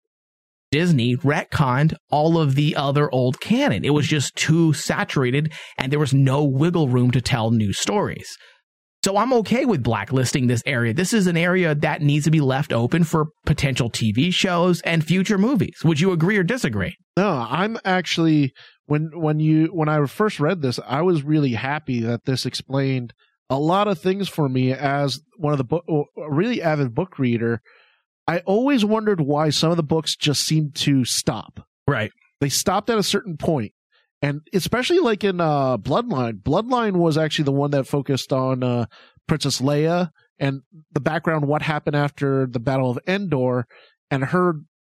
Disney retconned all of the other old canon. It was just too saturated, and there was no wiggle room to tell new stories. So I'm okay with blacklisting this area. This is an area that needs to be left open for potential T V shows and future movies. Would you agree or disagree? No, I'm actually, when when you when I first read this, I was really happy that this explained a lot of things for me as one of the book, a really avid book reader. I always wondered why some of the books just seemed to stop. Right. They stopped at a certain point. And especially like in uh, Bloodline. Bloodline was actually the one that focused on uh, Princess Leia and the background, what happened after the Battle of Endor, and her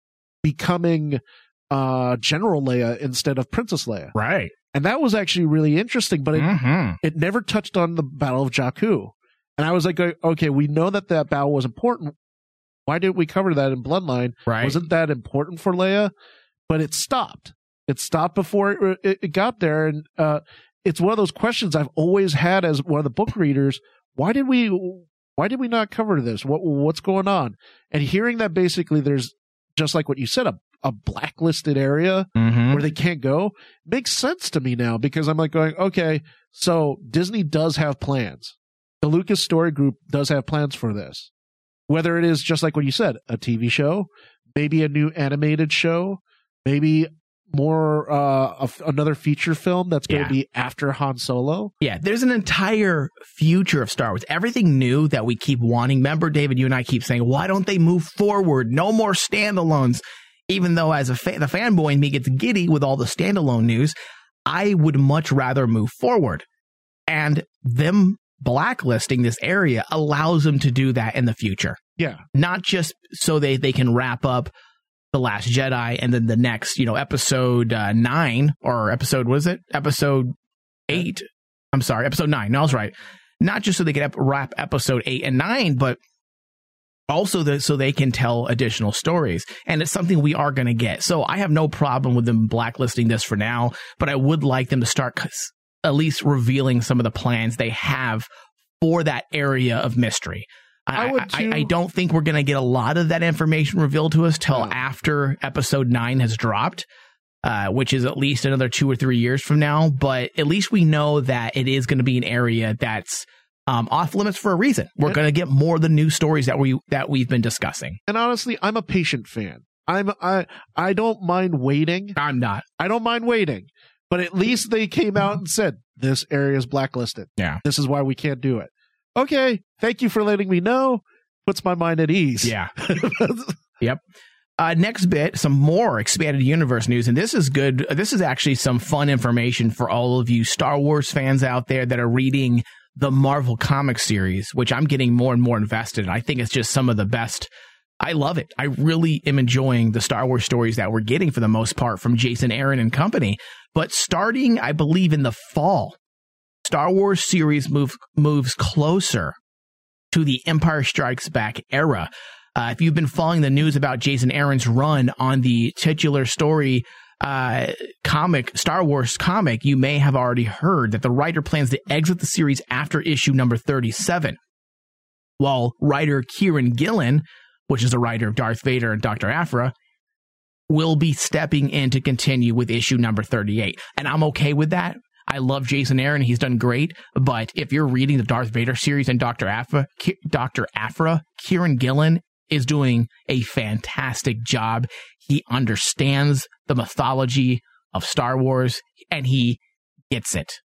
becoming uh, General Leia instead of Princess Leia. Right. And that was actually really interesting, but it, mm-hmm. it never touched on the Battle of Jakku. And I was like, okay, we know that that battle was important. Why didn't we cover that in Bloodline? Right. Wasn't that important for Leia? But it stopped. It stopped before it, it, it got there. And uh, it's one of those questions I've always had as one of the book readers. Why did we why did we not cover this? What What's going on? And hearing that basically there's, just like what you said, a, a blacklisted area mm-hmm. where they can't go, makes sense to me now, because I'm like going, okay, so Disney does have plans. The Lucas Story Group does have plans for this. Whether it is just like what you said, a T V show, maybe a new animated show, maybe more uh, a, another feature film that's going to yeah. be after Han Solo. Yeah, there's an entire future of Star Wars. Everything new that we keep wanting. Remember, David, you and I keep saying, why don't they move forward? No more standalones. Even though as a fa- the fanboy in me gets giddy with all the standalone news, I would much rather move forward. And them blacklisting this area allows them to do that in the future. Yeah. Not just so they, they can wrap up The Last Jedi and then the next, you know, episode uh, nine or episode, what is it? Episode eight. I'm sorry, episode nine. No, I was right. Not just so they can ep- wrap episode eight and nine, but also the, so they can tell additional stories. And it's something we are going to get. So I have no problem with them blacklisting this for now, but I would like them to start at least revealing some of the plans they have for that area of mystery. I, I, would I, too. I don't think we're going to get a lot of that information revealed to us till no. after episode nine has dropped, uh, which is at least another two or three years from now. But at least we know that it is going to be an area that's um, off limits for a reason. We're going to get more of the new stories that we that we've been discussing. And honestly, I'm a patient fan. I'm I I don't mind waiting. I'm not. I don't mind waiting. But at least they came out and said, this area is blacklisted. Yeah. This is why we can't do it. Okay. Thank you for letting me know. Puts my mind at ease. Yeah. Yep. Uh, next bit, some more expanded universe news. And this is good. This is actually some fun information for all of you Star Wars fans out there that are reading the Marvel comic series, which I'm getting more and more invested in. I think it's just some of the best. I love it. I really am enjoying the Star Wars stories that we're getting for the most part from Jason Aaron and company. But starting, I believe, in the fall, Star Wars series move, moves closer to the Empire Strikes Back era. Uh, if you've been following the news about Jason Aaron's run on the titular story uh, comic, Star Wars comic, you may have already heard that the writer plans to exit the series after issue number thirty-seven. While writer Kieran Gillen, which is a writer of Darth Vader and Doctor Aphra, will be stepping in to continue with issue number thirty-eight. And I'm okay with that. I love Jason Aaron. He's done great. But if you're reading the Darth Vader series and Doctor Aphra, Ki- Doctor Aphra, Kieran Gillen is doing a fantastic job. He understands the mythology of Star Wars, and he gets it.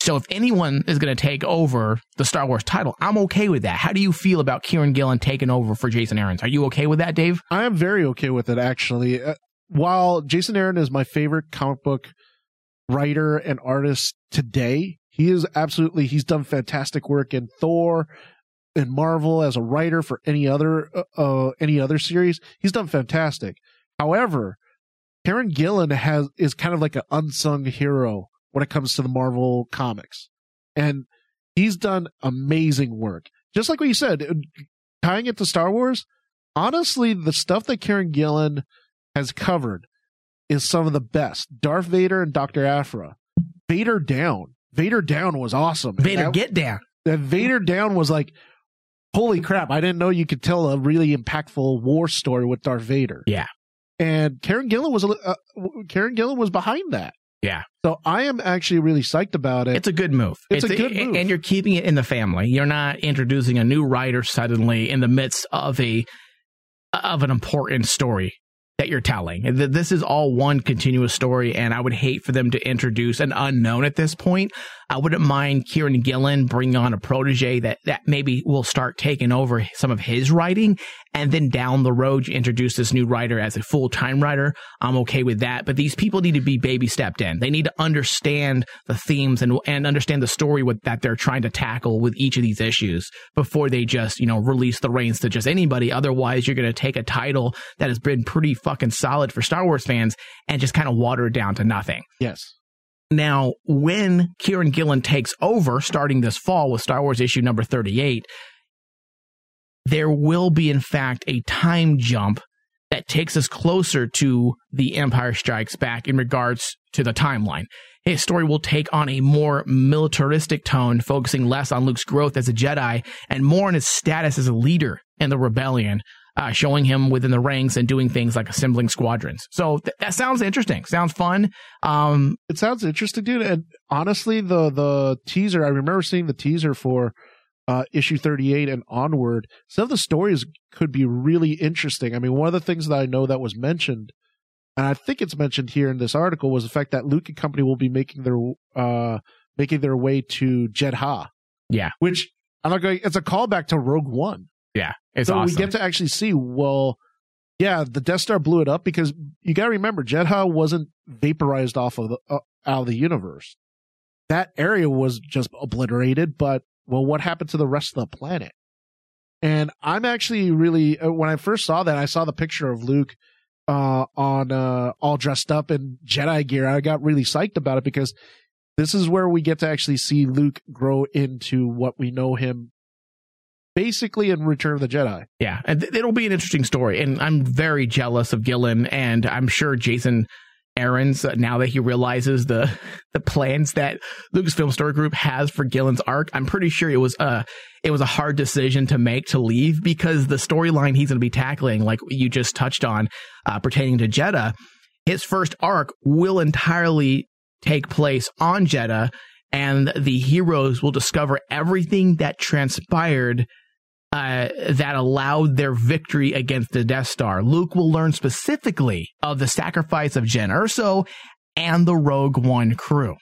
So if anyone is going to take over the Star Wars title, I'm okay with that. How do you feel about Kieran Gillen taking over for Jason Aaron? Are you okay with that, Dave? I am very okay with it, actually. Uh, while Jason Aaron is my favorite comic book writer and artist today, he is absolutely, he's done fantastic work in Thor and Marvel as a writer for any other, uh, uh, any other series. He's done fantastic. However, Kieran Gillen has, is kind of like an unsung hero when it comes to the Marvel comics. And he's done amazing work. Just like what you said, tying it to Star Wars, honestly, the stuff that Kieran Gillen has covered is some of the best. Darth Vader and Doctor Aphra. Vader Down. Vader Down was awesome. Vader that, Get Down. That Vader Down was like, holy crap, I didn't know you could tell a really impactful war story with Darth Vader. Yeah. And Kieran Gillen was uh, Kieran Gillen was behind that. Yeah. So I am actually really psyched about it. It's a good move. It's, it's a good move. And you're keeping it in the family. You're not introducing a new writer suddenly in the midst of a of an important story that you're telling. This is all one continuous story, and I would hate for them to introduce an unknown at this point. I wouldn't mind Kieran Gillen bringing on a protege that, that maybe will start taking over some of his writing, and then down the road you introduce this new writer as a full-time writer. I'm okay with that, but these people need to be baby stepped in. They need to understand the themes and and understand the story with, that they're trying to tackle with each of these issues before they just, you know, release the reins to just anybody. Otherwise, you're going to take a title that has been pretty fucking solid for Star Wars fans and just kind of water it down to nothing. Yes. Now, when Kieran Gillen takes over, starting this fall with Star Wars issue number thirty-eight, there will be, in fact, a time jump that takes us closer to The Empire Strikes Back in regards to the timeline. His story will take on a more militaristic tone, focusing less on Luke's growth as a Jedi and more on his status as a leader in the rebellion, uh, showing him within the ranks and doing things like assembling squadrons. So th- that sounds interesting. Sounds fun. Um, it sounds interesting, dude. And honestly, the the teaser, I remember seeing the teaser for uh, issue thirty-eight and onward. Some of the stories could be really interesting. I mean, one of the things that I know that was mentioned, and I think it's mentioned here in this article, was the fact that Luke and company will be making their uh, making their way to Jedha. Yeah, which I'm not going. It's a callback to Rogue One. Yeah, it's so awesome. We get to actually see. Well, yeah, the Death Star blew it up because you got to remember, Jedha wasn't vaporized off of the uh, out of the universe. That area was just obliterated. But well, what happened to the rest of the planet? And I'm actually really uh, when I first saw that, I saw the picture of Luke uh, on uh, all dressed up in Jedi gear. I got really psyched about it because this is where we get to actually see Luke grow into what we know him basically in Return of the Jedi. Yeah, and th- it'll be an interesting story, and I'm very jealous of Gillen, and I'm sure Jason Aaron's, uh, now that he realizes the the plans that Lucasfilm Story Group has for Gillen's arc, I'm pretty sure it was a it was a hard decision to make to leave, because the storyline he's going to be tackling, like you just touched on, uh, pertaining to Jedha, his first arc will entirely take place on Jedha, and the heroes will discover everything that transpired Uh, that allowed their victory against the Death Star. Luke will learn specifically of the sacrifice of Jyn Erso and the Rogue One crew.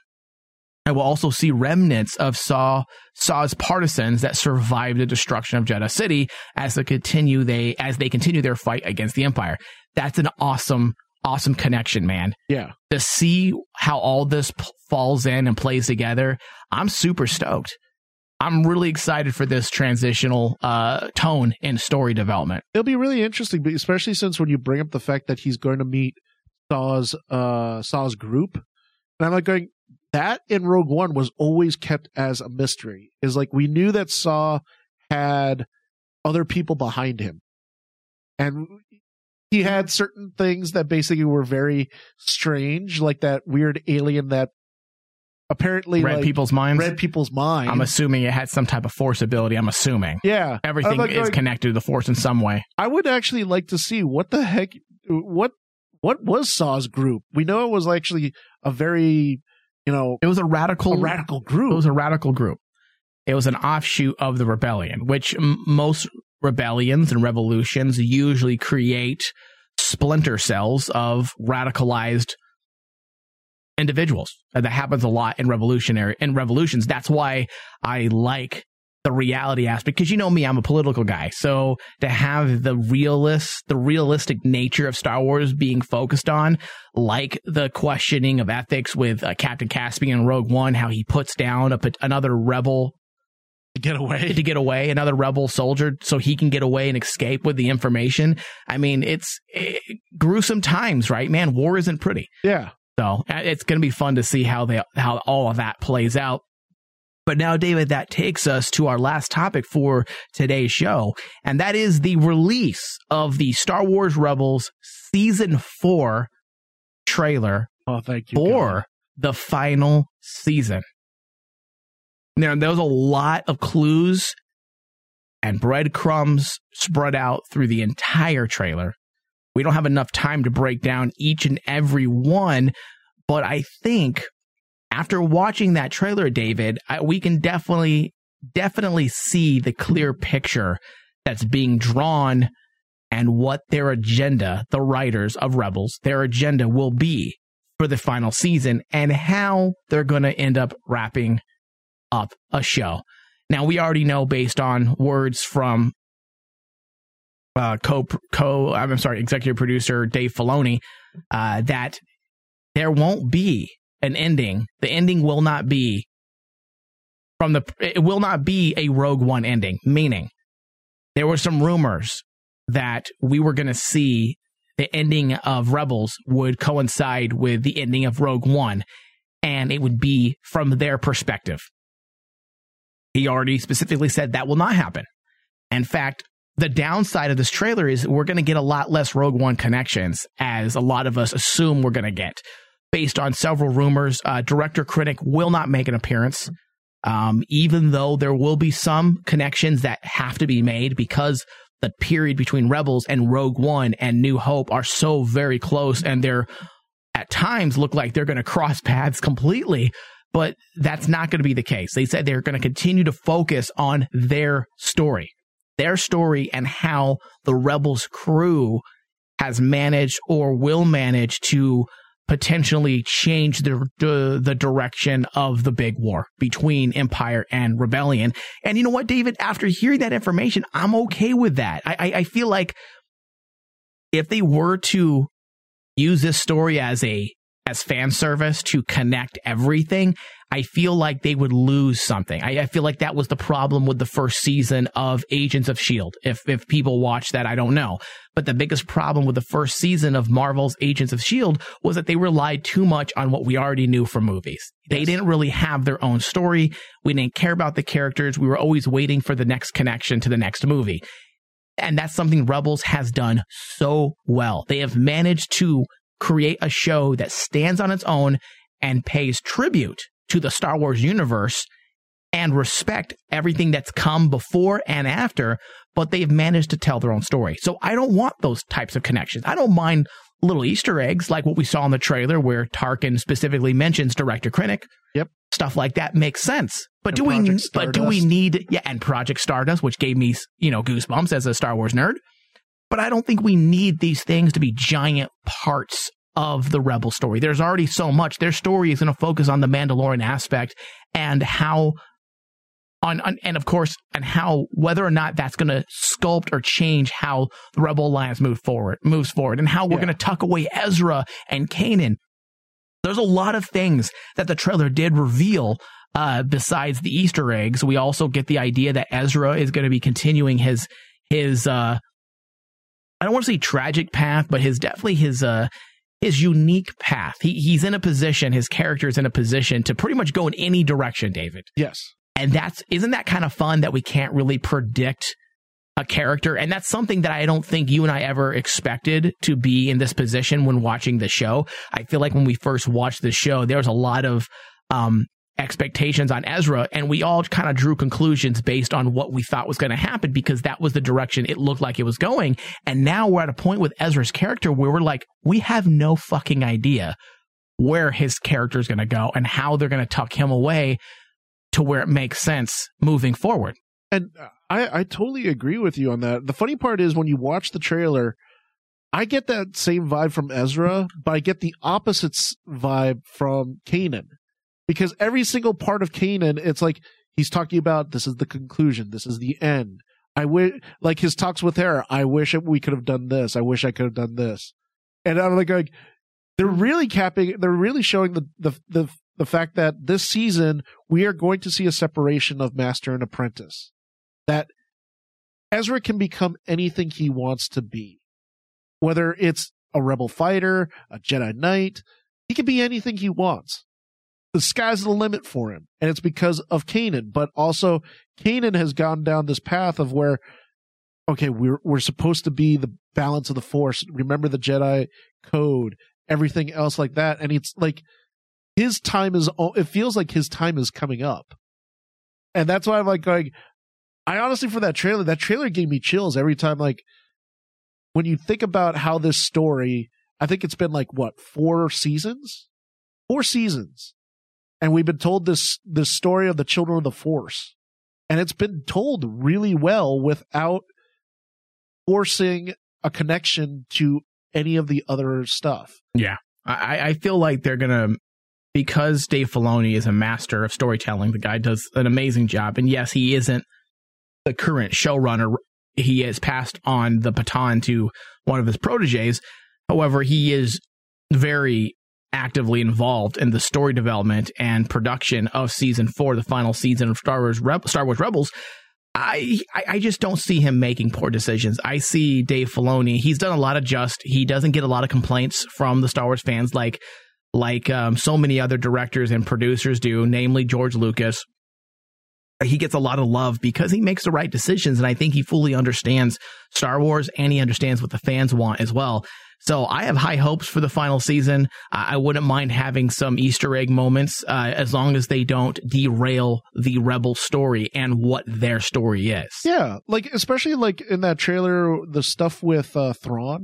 I will also see remnants of Saw Saw's partisans that survived the destruction of Jedha City as they continue they as they continue their fight against the Empire. That's an awesome, awesome connection, man. Yeah. To see how all this p- falls in and plays together, I'm super stoked. I'm really excited for this transitional uh, tone in story development. It'll be really interesting, especially since when you bring up the fact that he's going to meet Saw's uh, Saw's group, and I'm like going, that in Rogue One was always kept as a mystery. Is like we knew that Saw had other people behind him, and he had certain things that basically were very strange, like that weird alien that apparently read like, people's minds. Read people's minds. I'm assuming it had some type of force ability. I'm assuming. Yeah, everything like, is like, connected to the force in some way. I would actually like to see what the heck, what what was Saw's group? We know it was actually a very, you know, it was a radical, a radical group. It was a radical group. It was an offshoot of the rebellion, which m- most rebellions and revolutions usually create splinter cells of radicalized individuals. Uh, that happens a lot in revolutionary in revolutions. That's why I like the reality aspect, because you know me, I'm a political guy. So to have the realist, the realistic nature of Star Wars being focused on, like the questioning of ethics with uh, Captain Caspian in Rogue One, how he puts down a, another rebel to get away, to get away, another rebel soldier, so he can get away and escape with the information. I mean, it's it, gruesome times, right, man? War isn't pretty. Yeah. So it's going to be fun to see how they how all of that plays out. But now, David, that takes us to our last topic for today's show, and that is the release of the Star Wars Rebels Season four trailer oh, thank you, for God. the final season. Now, there was a lot of clues and breadcrumbs spread out through the entire trailer. We don't have enough time to break down each and every one, but I think after watching that trailer, David, I, we can definitely, definitely see the clear picture that's being drawn and what their agenda, the writers of Rebels, their agenda will be for the final season and how they're going to end up wrapping up a show. Now, we already know based on words from uh, co, co, I'm sorry, executive producer Dave Filoni, uh, that there won't be an ending. The ending will not be from the, it will not be a Rogue One ending, meaning there were some rumors that we were going to see the ending of Rebels would coincide with the ending of Rogue One, and it would be from their perspective. He already specifically said that will not happen. In fact, the downside of this trailer is we're going to get a lot less Rogue One connections, as a lot of us assume we're going to get. Based on several rumors, uh, Director Krennic will not make an appearance, um, even though there will be some connections that have to be made because the period between Rebels and Rogue One and New Hope are so very close, and they're at times look like they're going to cross paths completely. But that's not going to be the case. They said they're going to continue to focus on their story, their story and how the Rebels crew has managed or will manage to potentially change the, the the direction of the big war between Empire and Rebellion. And you know what, David? After hearing that information, I'm okay with that. I, I, I feel like if they were to use this story as a as fan service to connect everything, I feel like they would lose something. I, I feel like that was the problem with the first season of Agents of S H I E L D. If if people watch that, I don't know. But the biggest problem with the first season of Marvel's Agents of S H I E L D was that they relied too much on what we already knew from movies. They didn't really have their own story. We didn't care about the characters. We were always waiting for the next connection to the next movie. And that's something Rebels has done so well. They have managed to create a show that stands on its own and pays tribute to the Star Wars universe and respect everything that's come before and after, but they've managed to tell their own story. So I don't want those types of connections. I don't mind little Easter eggs like what we saw in the trailer where Tarkin specifically mentions Director Krennic. Yep. Stuff like that makes sense. But and do Project we Stardust. but do we need yeah, and Project Stardust, which gave me, you know, goosebumps as a Star Wars nerd. But I don't think we need these things to be giant parts of the Rebel story. There's already so much. Their story is going to focus on the Mandalorian aspect and how, on, on and of course, and how whether or not that's going to sculpt or change how the Rebel Alliance move forward, moves forward, and how we're Yeah. going to tuck away Ezra and Kanan. There's a lot of things that the trailer did reveal. Uh, besides the Easter eggs, we also get the idea that Ezra is going to be continuing his his. Uh, I don't want to say tragic path, but his definitely his uh his unique path. He he's in a position, his character is in a position to pretty much go in any direction, David. Yes. And that's isn't that kind of fun that we can't really predict a character? And that's something that I don't think you and I ever expected to be in this position when watching the show. I feel like when we first watched the show, there was a lot of um expectations on Ezra, and we all kind of drew conclusions based on what we thought was going to happen because that was the direction it looked like it was going. And now we're at a point with Ezra's character where we're like, we have no fucking idea where his character is going to go and how they're going to tuck him away to where it makes sense moving forward. And I, I totally agree with you on that. The funny part is when you watch the trailer, I get that same vibe from Ezra, but I get the opposite vibe from Kanan. Because every single part of Kanan, it's like he's talking about this is the conclusion, this is the end. I wish, like his talks with her, I wish we could have done this. I wish I could have done this. And I'm like, like they're really capping, they're really showing the, the, the, the fact that this season we are going to see a separation of master and apprentice. That Ezra can become anything he wants to be. Whether it's a rebel fighter, a Jedi Knight, he can be anything he wants. The sky's the limit for him. And it's because of Kanan. But also, Kanan has gone down this path of where, okay, we're we're supposed to be the balance of the Force. Remember the Jedi code, everything else like that. And it's like, his time is, it feels like his time is coming up. And that's why I'm like going, I honestly, for that trailer, that trailer gave me chills every time, like, when you think about how this story, I think it's been like, what, four seasons? Four seasons. And we've been told this, this story of the Children of the Force. And it's been told really well without forcing a connection to any of the other stuff. Yeah. I, I feel like they're going to, because Dave Filoni is a master of storytelling, the guy does an amazing job. And yes, he isn't the current showrunner. He has passed on the baton to one of his proteges. However, he is very actively involved in the story development and production of season four, the final season of Star Wars Re- Star Wars Rebels. I, I I just don't see him making poor decisions. I see Dave Filoni. He's done a lot of just. He doesn't get a lot of complaints from the Star Wars fans like like um, so many other directors and producers do, namely George Lucas. He gets a lot of love because he makes the right decisions, and I think he fully understands Star Wars, and he understands what the fans want as well. So I have high hopes for the final season. Uh, I wouldn't mind having some Easter egg moments uh, as long as they don't derail the Rebel story and what their story is. Yeah, like especially like in that trailer, the stuff with uh, Thrawn.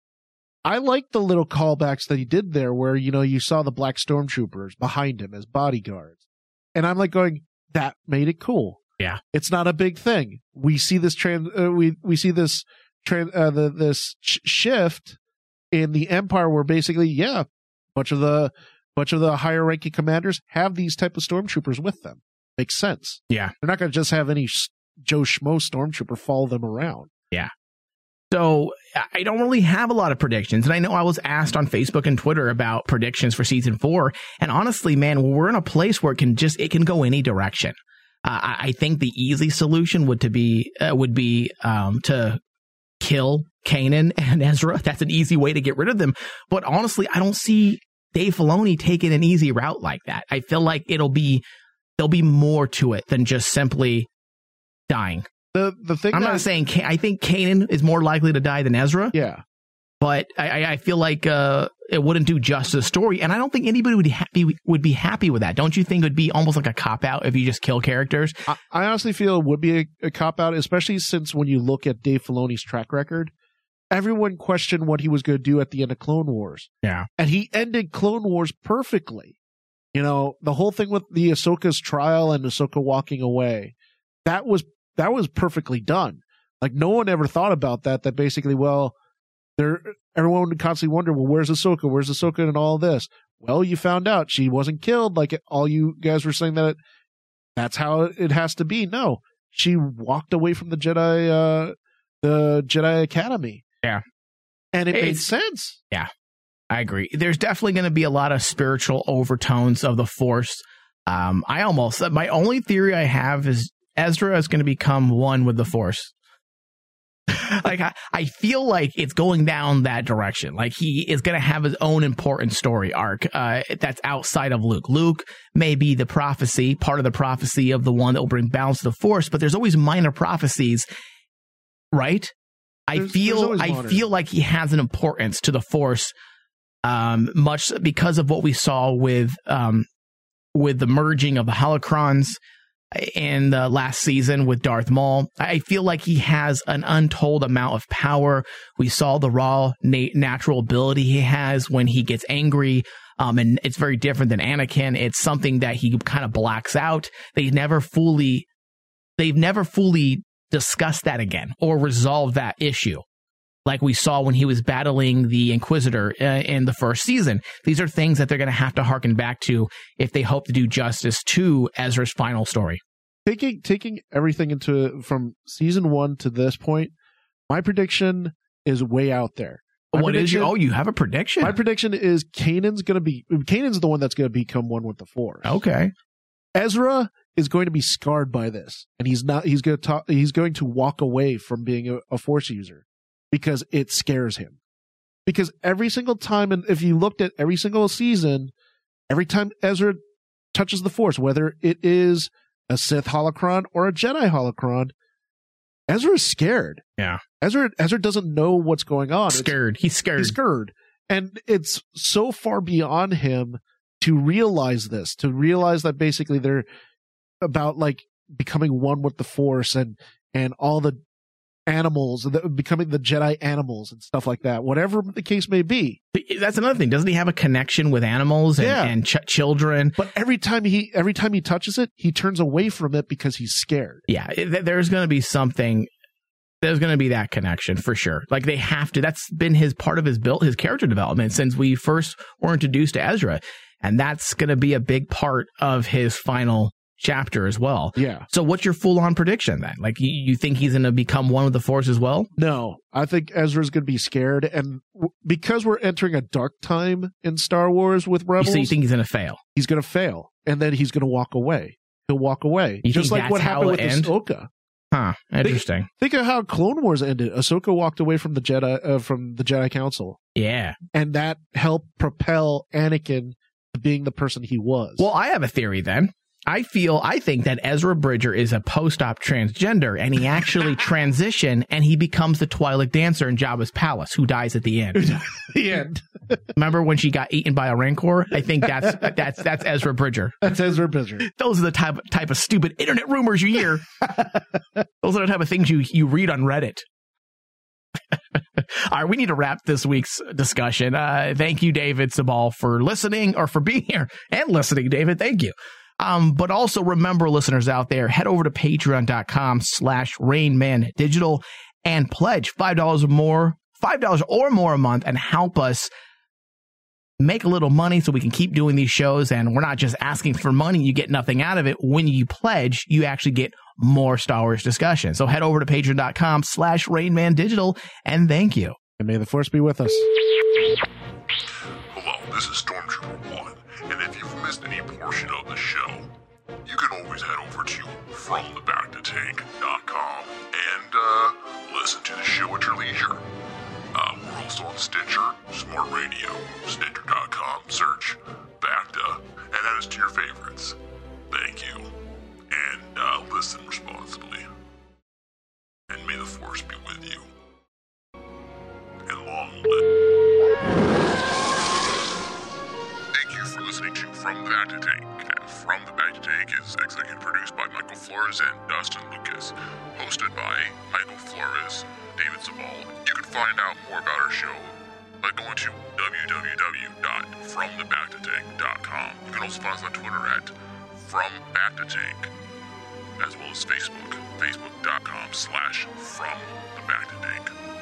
I like the little callbacks that he did there where, you know, you saw the black stormtroopers behind him as bodyguards. And I'm like going, that made it cool. Yeah. It's not a big thing. We see this trans, uh, we, we see this, trans, uh, the, this sh- shift in the Empire where basically, yeah, bunch of the, bunch of the higher ranking commanders have these type of stormtroopers with them. Makes sense. Yeah. They're not going to just have any sh- Joe Schmo stormtrooper follow them around. Yeah. So I don't really have a lot of predictions. And I know I was asked on Facebook and Twitter about predictions for season four. And honestly, man, we're in a place where it can just, it can go any direction. Uh, I, I think the easy solution would to be, uh, would be, um, to kill Kanan and Ezra. That's an easy way to get rid of them. But honestly, I don't see Dave Filoni taking an easy route like that. I feel like it'll be, there'll be more to it than just simply dying. The the thing I'm that, not saying I think Kanan is more likely to die than Ezra. Yeah, but I, I feel like uh, it wouldn't do justice to the story, and I don't think anybody would happy would be happy with that. Don't you think it would be almost like a cop out if you just kill characters? I, I honestly feel it would be a, a cop out, especially since when you look at Dave Filoni's track record, everyone questioned what he was going to do at the end of Clone Wars. Yeah, and he ended Clone Wars perfectly. You know, the whole thing with the Ahsoka's trial and Ahsoka walking away, that was. That was perfectly done. Like no one ever thought about that. That basically, well, there everyone would constantly wonder, well, where's Ahsoka? Where's Ahsoka and all this? Well, you found out she wasn't killed. Like all you guys were saying that it, that's how it has to be. No, she walked away from the Jedi, uh, the Jedi Academy. Yeah, and it it's, made sense. Yeah, I agree. There's definitely going to be a lot of spiritual overtones of the Force. Um, I almost my only theory I have is Ezra is going to become one with the Force. Like I, I feel like it's going down that direction. Like he is going to have his own important story arc uh, that's outside of Luke. Luke may be the prophecy, part of the prophecy of the one that will bring balance to the Force, but there's always minor prophecies, right? I there's, feel there's I modern. feel like he has an importance to the Force, um, much because of what we saw with um, with the merging of the holocrons in the last season with Darth Maul. I feel like he has an untold amount of power. We saw the raw na- natural ability he has when he gets angry. Um, and it's very different than Anakin. It's something that he kind of blacks out. They never fully, they've never fully discussed that again or resolved that issue. like we saw when he was battling the Inquisitor uh, in the first season. These are things that they're going to have to harken back to if they hope to do justice to Ezra's final story. Taking taking everything into from season one to this point, my prediction is way out there. My what is your? Oh, you have a prediction? My prediction is Kanan's going to be Kanan's the one that's going to become one with the Force. Okay. Ezra is going to be scarred by this, and he's not. He's going to talk. He's going to walk away from being a, a Force user because it scares him. Because every single time, and if you looked at every single season, every time Ezra touches the Force, whether it is a Sith holocron or a Jedi holocron, Ezra is scared. Yeah. Ezra Ezra doesn't know what's going on. Scared. It's, he's scared. He's scared. And it's so far beyond him to realize this, to realize that basically they're about like becoming one with the Force and and all the animals, the, becoming the Jedi animals and stuff like that, whatever the case may be. That's another thing. Doesn't he have a connection with animals and, yeah. and ch- children? But every time he every time he touches it, he turns away from it because he's scared. Yeah, it, there's going to be something. There's going to be that connection for sure. Like they have to. That's been his part of his build, his character development since we first were introduced to Ezra, and that's going to be a big part of his final chapter as well. Yeah. So what's your full on prediction then? Like you, you think he's going to become one with the Force as well? No, I think Ezra's going to be scared, and w- because we're entering a dark time in Star Wars with Rebels, so you think he's going to fail? He's going to fail, and then he's going to walk away. He'll walk away, you just think like what how happened with end? Ahsoka. Huh. Interesting. Think, think of how Clone Wars ended. Ahsoka walked away from the Jedi uh, from the Jedi Council. Yeah, and that helped propel Anakin to being the person he was. Well, I have a theory then. I feel, I think that Ezra Bridger is a post-op transgender, and he actually transitioned, and he becomes the Twi'lek dancer in Jabba's palace, who dies at the end. The end. Remember when she got eaten by a Rancor? I think that's that's that's Ezra Bridger. That's Ezra Bridger. Those are the type type of stupid internet rumors you hear. Those are the type of things you you read on Reddit. All right, we need to wrap this week's discussion. Uh, thank you, David Sabal, for listening or for being here and listening, David. Thank you. Um, but also remember, listeners out there, head over to patreon.com slash Rainman Digital and pledge five dollars or more, five dollars or more a month and help us make a little money so we can keep doing these shows. And we're not just asking for money. You get nothing out of it. When you pledge, you actually get more Star Wars discussion. So head over to patreon.com slash Rainman Digital and thank you. And may the Force be with us. Hello, this is Stormtrooper One. And if you've missed any portion of the show, you can always head over to from the back to tank dot com and uh, listen to the show at your leisure. Uh, we're also on Stitcher, Smart Radio, Stitcher dot com, search Bacta, and add us to your favorites. Thank you. And uh, listen responsibly. And may the Force be with you. And long live. Thank you for listening to From the Back to Tank. And From the Back to Tank is executive produced by Michael Flores and Dustin Lucas. Hosted by Michael Flores, David Zabal. You can find out more about our show by going to w w w dot from the back to tank dot com. You can also find us on Twitter at From Back to Tank, as well as Facebook, facebook dot com slash From the Back to Tank.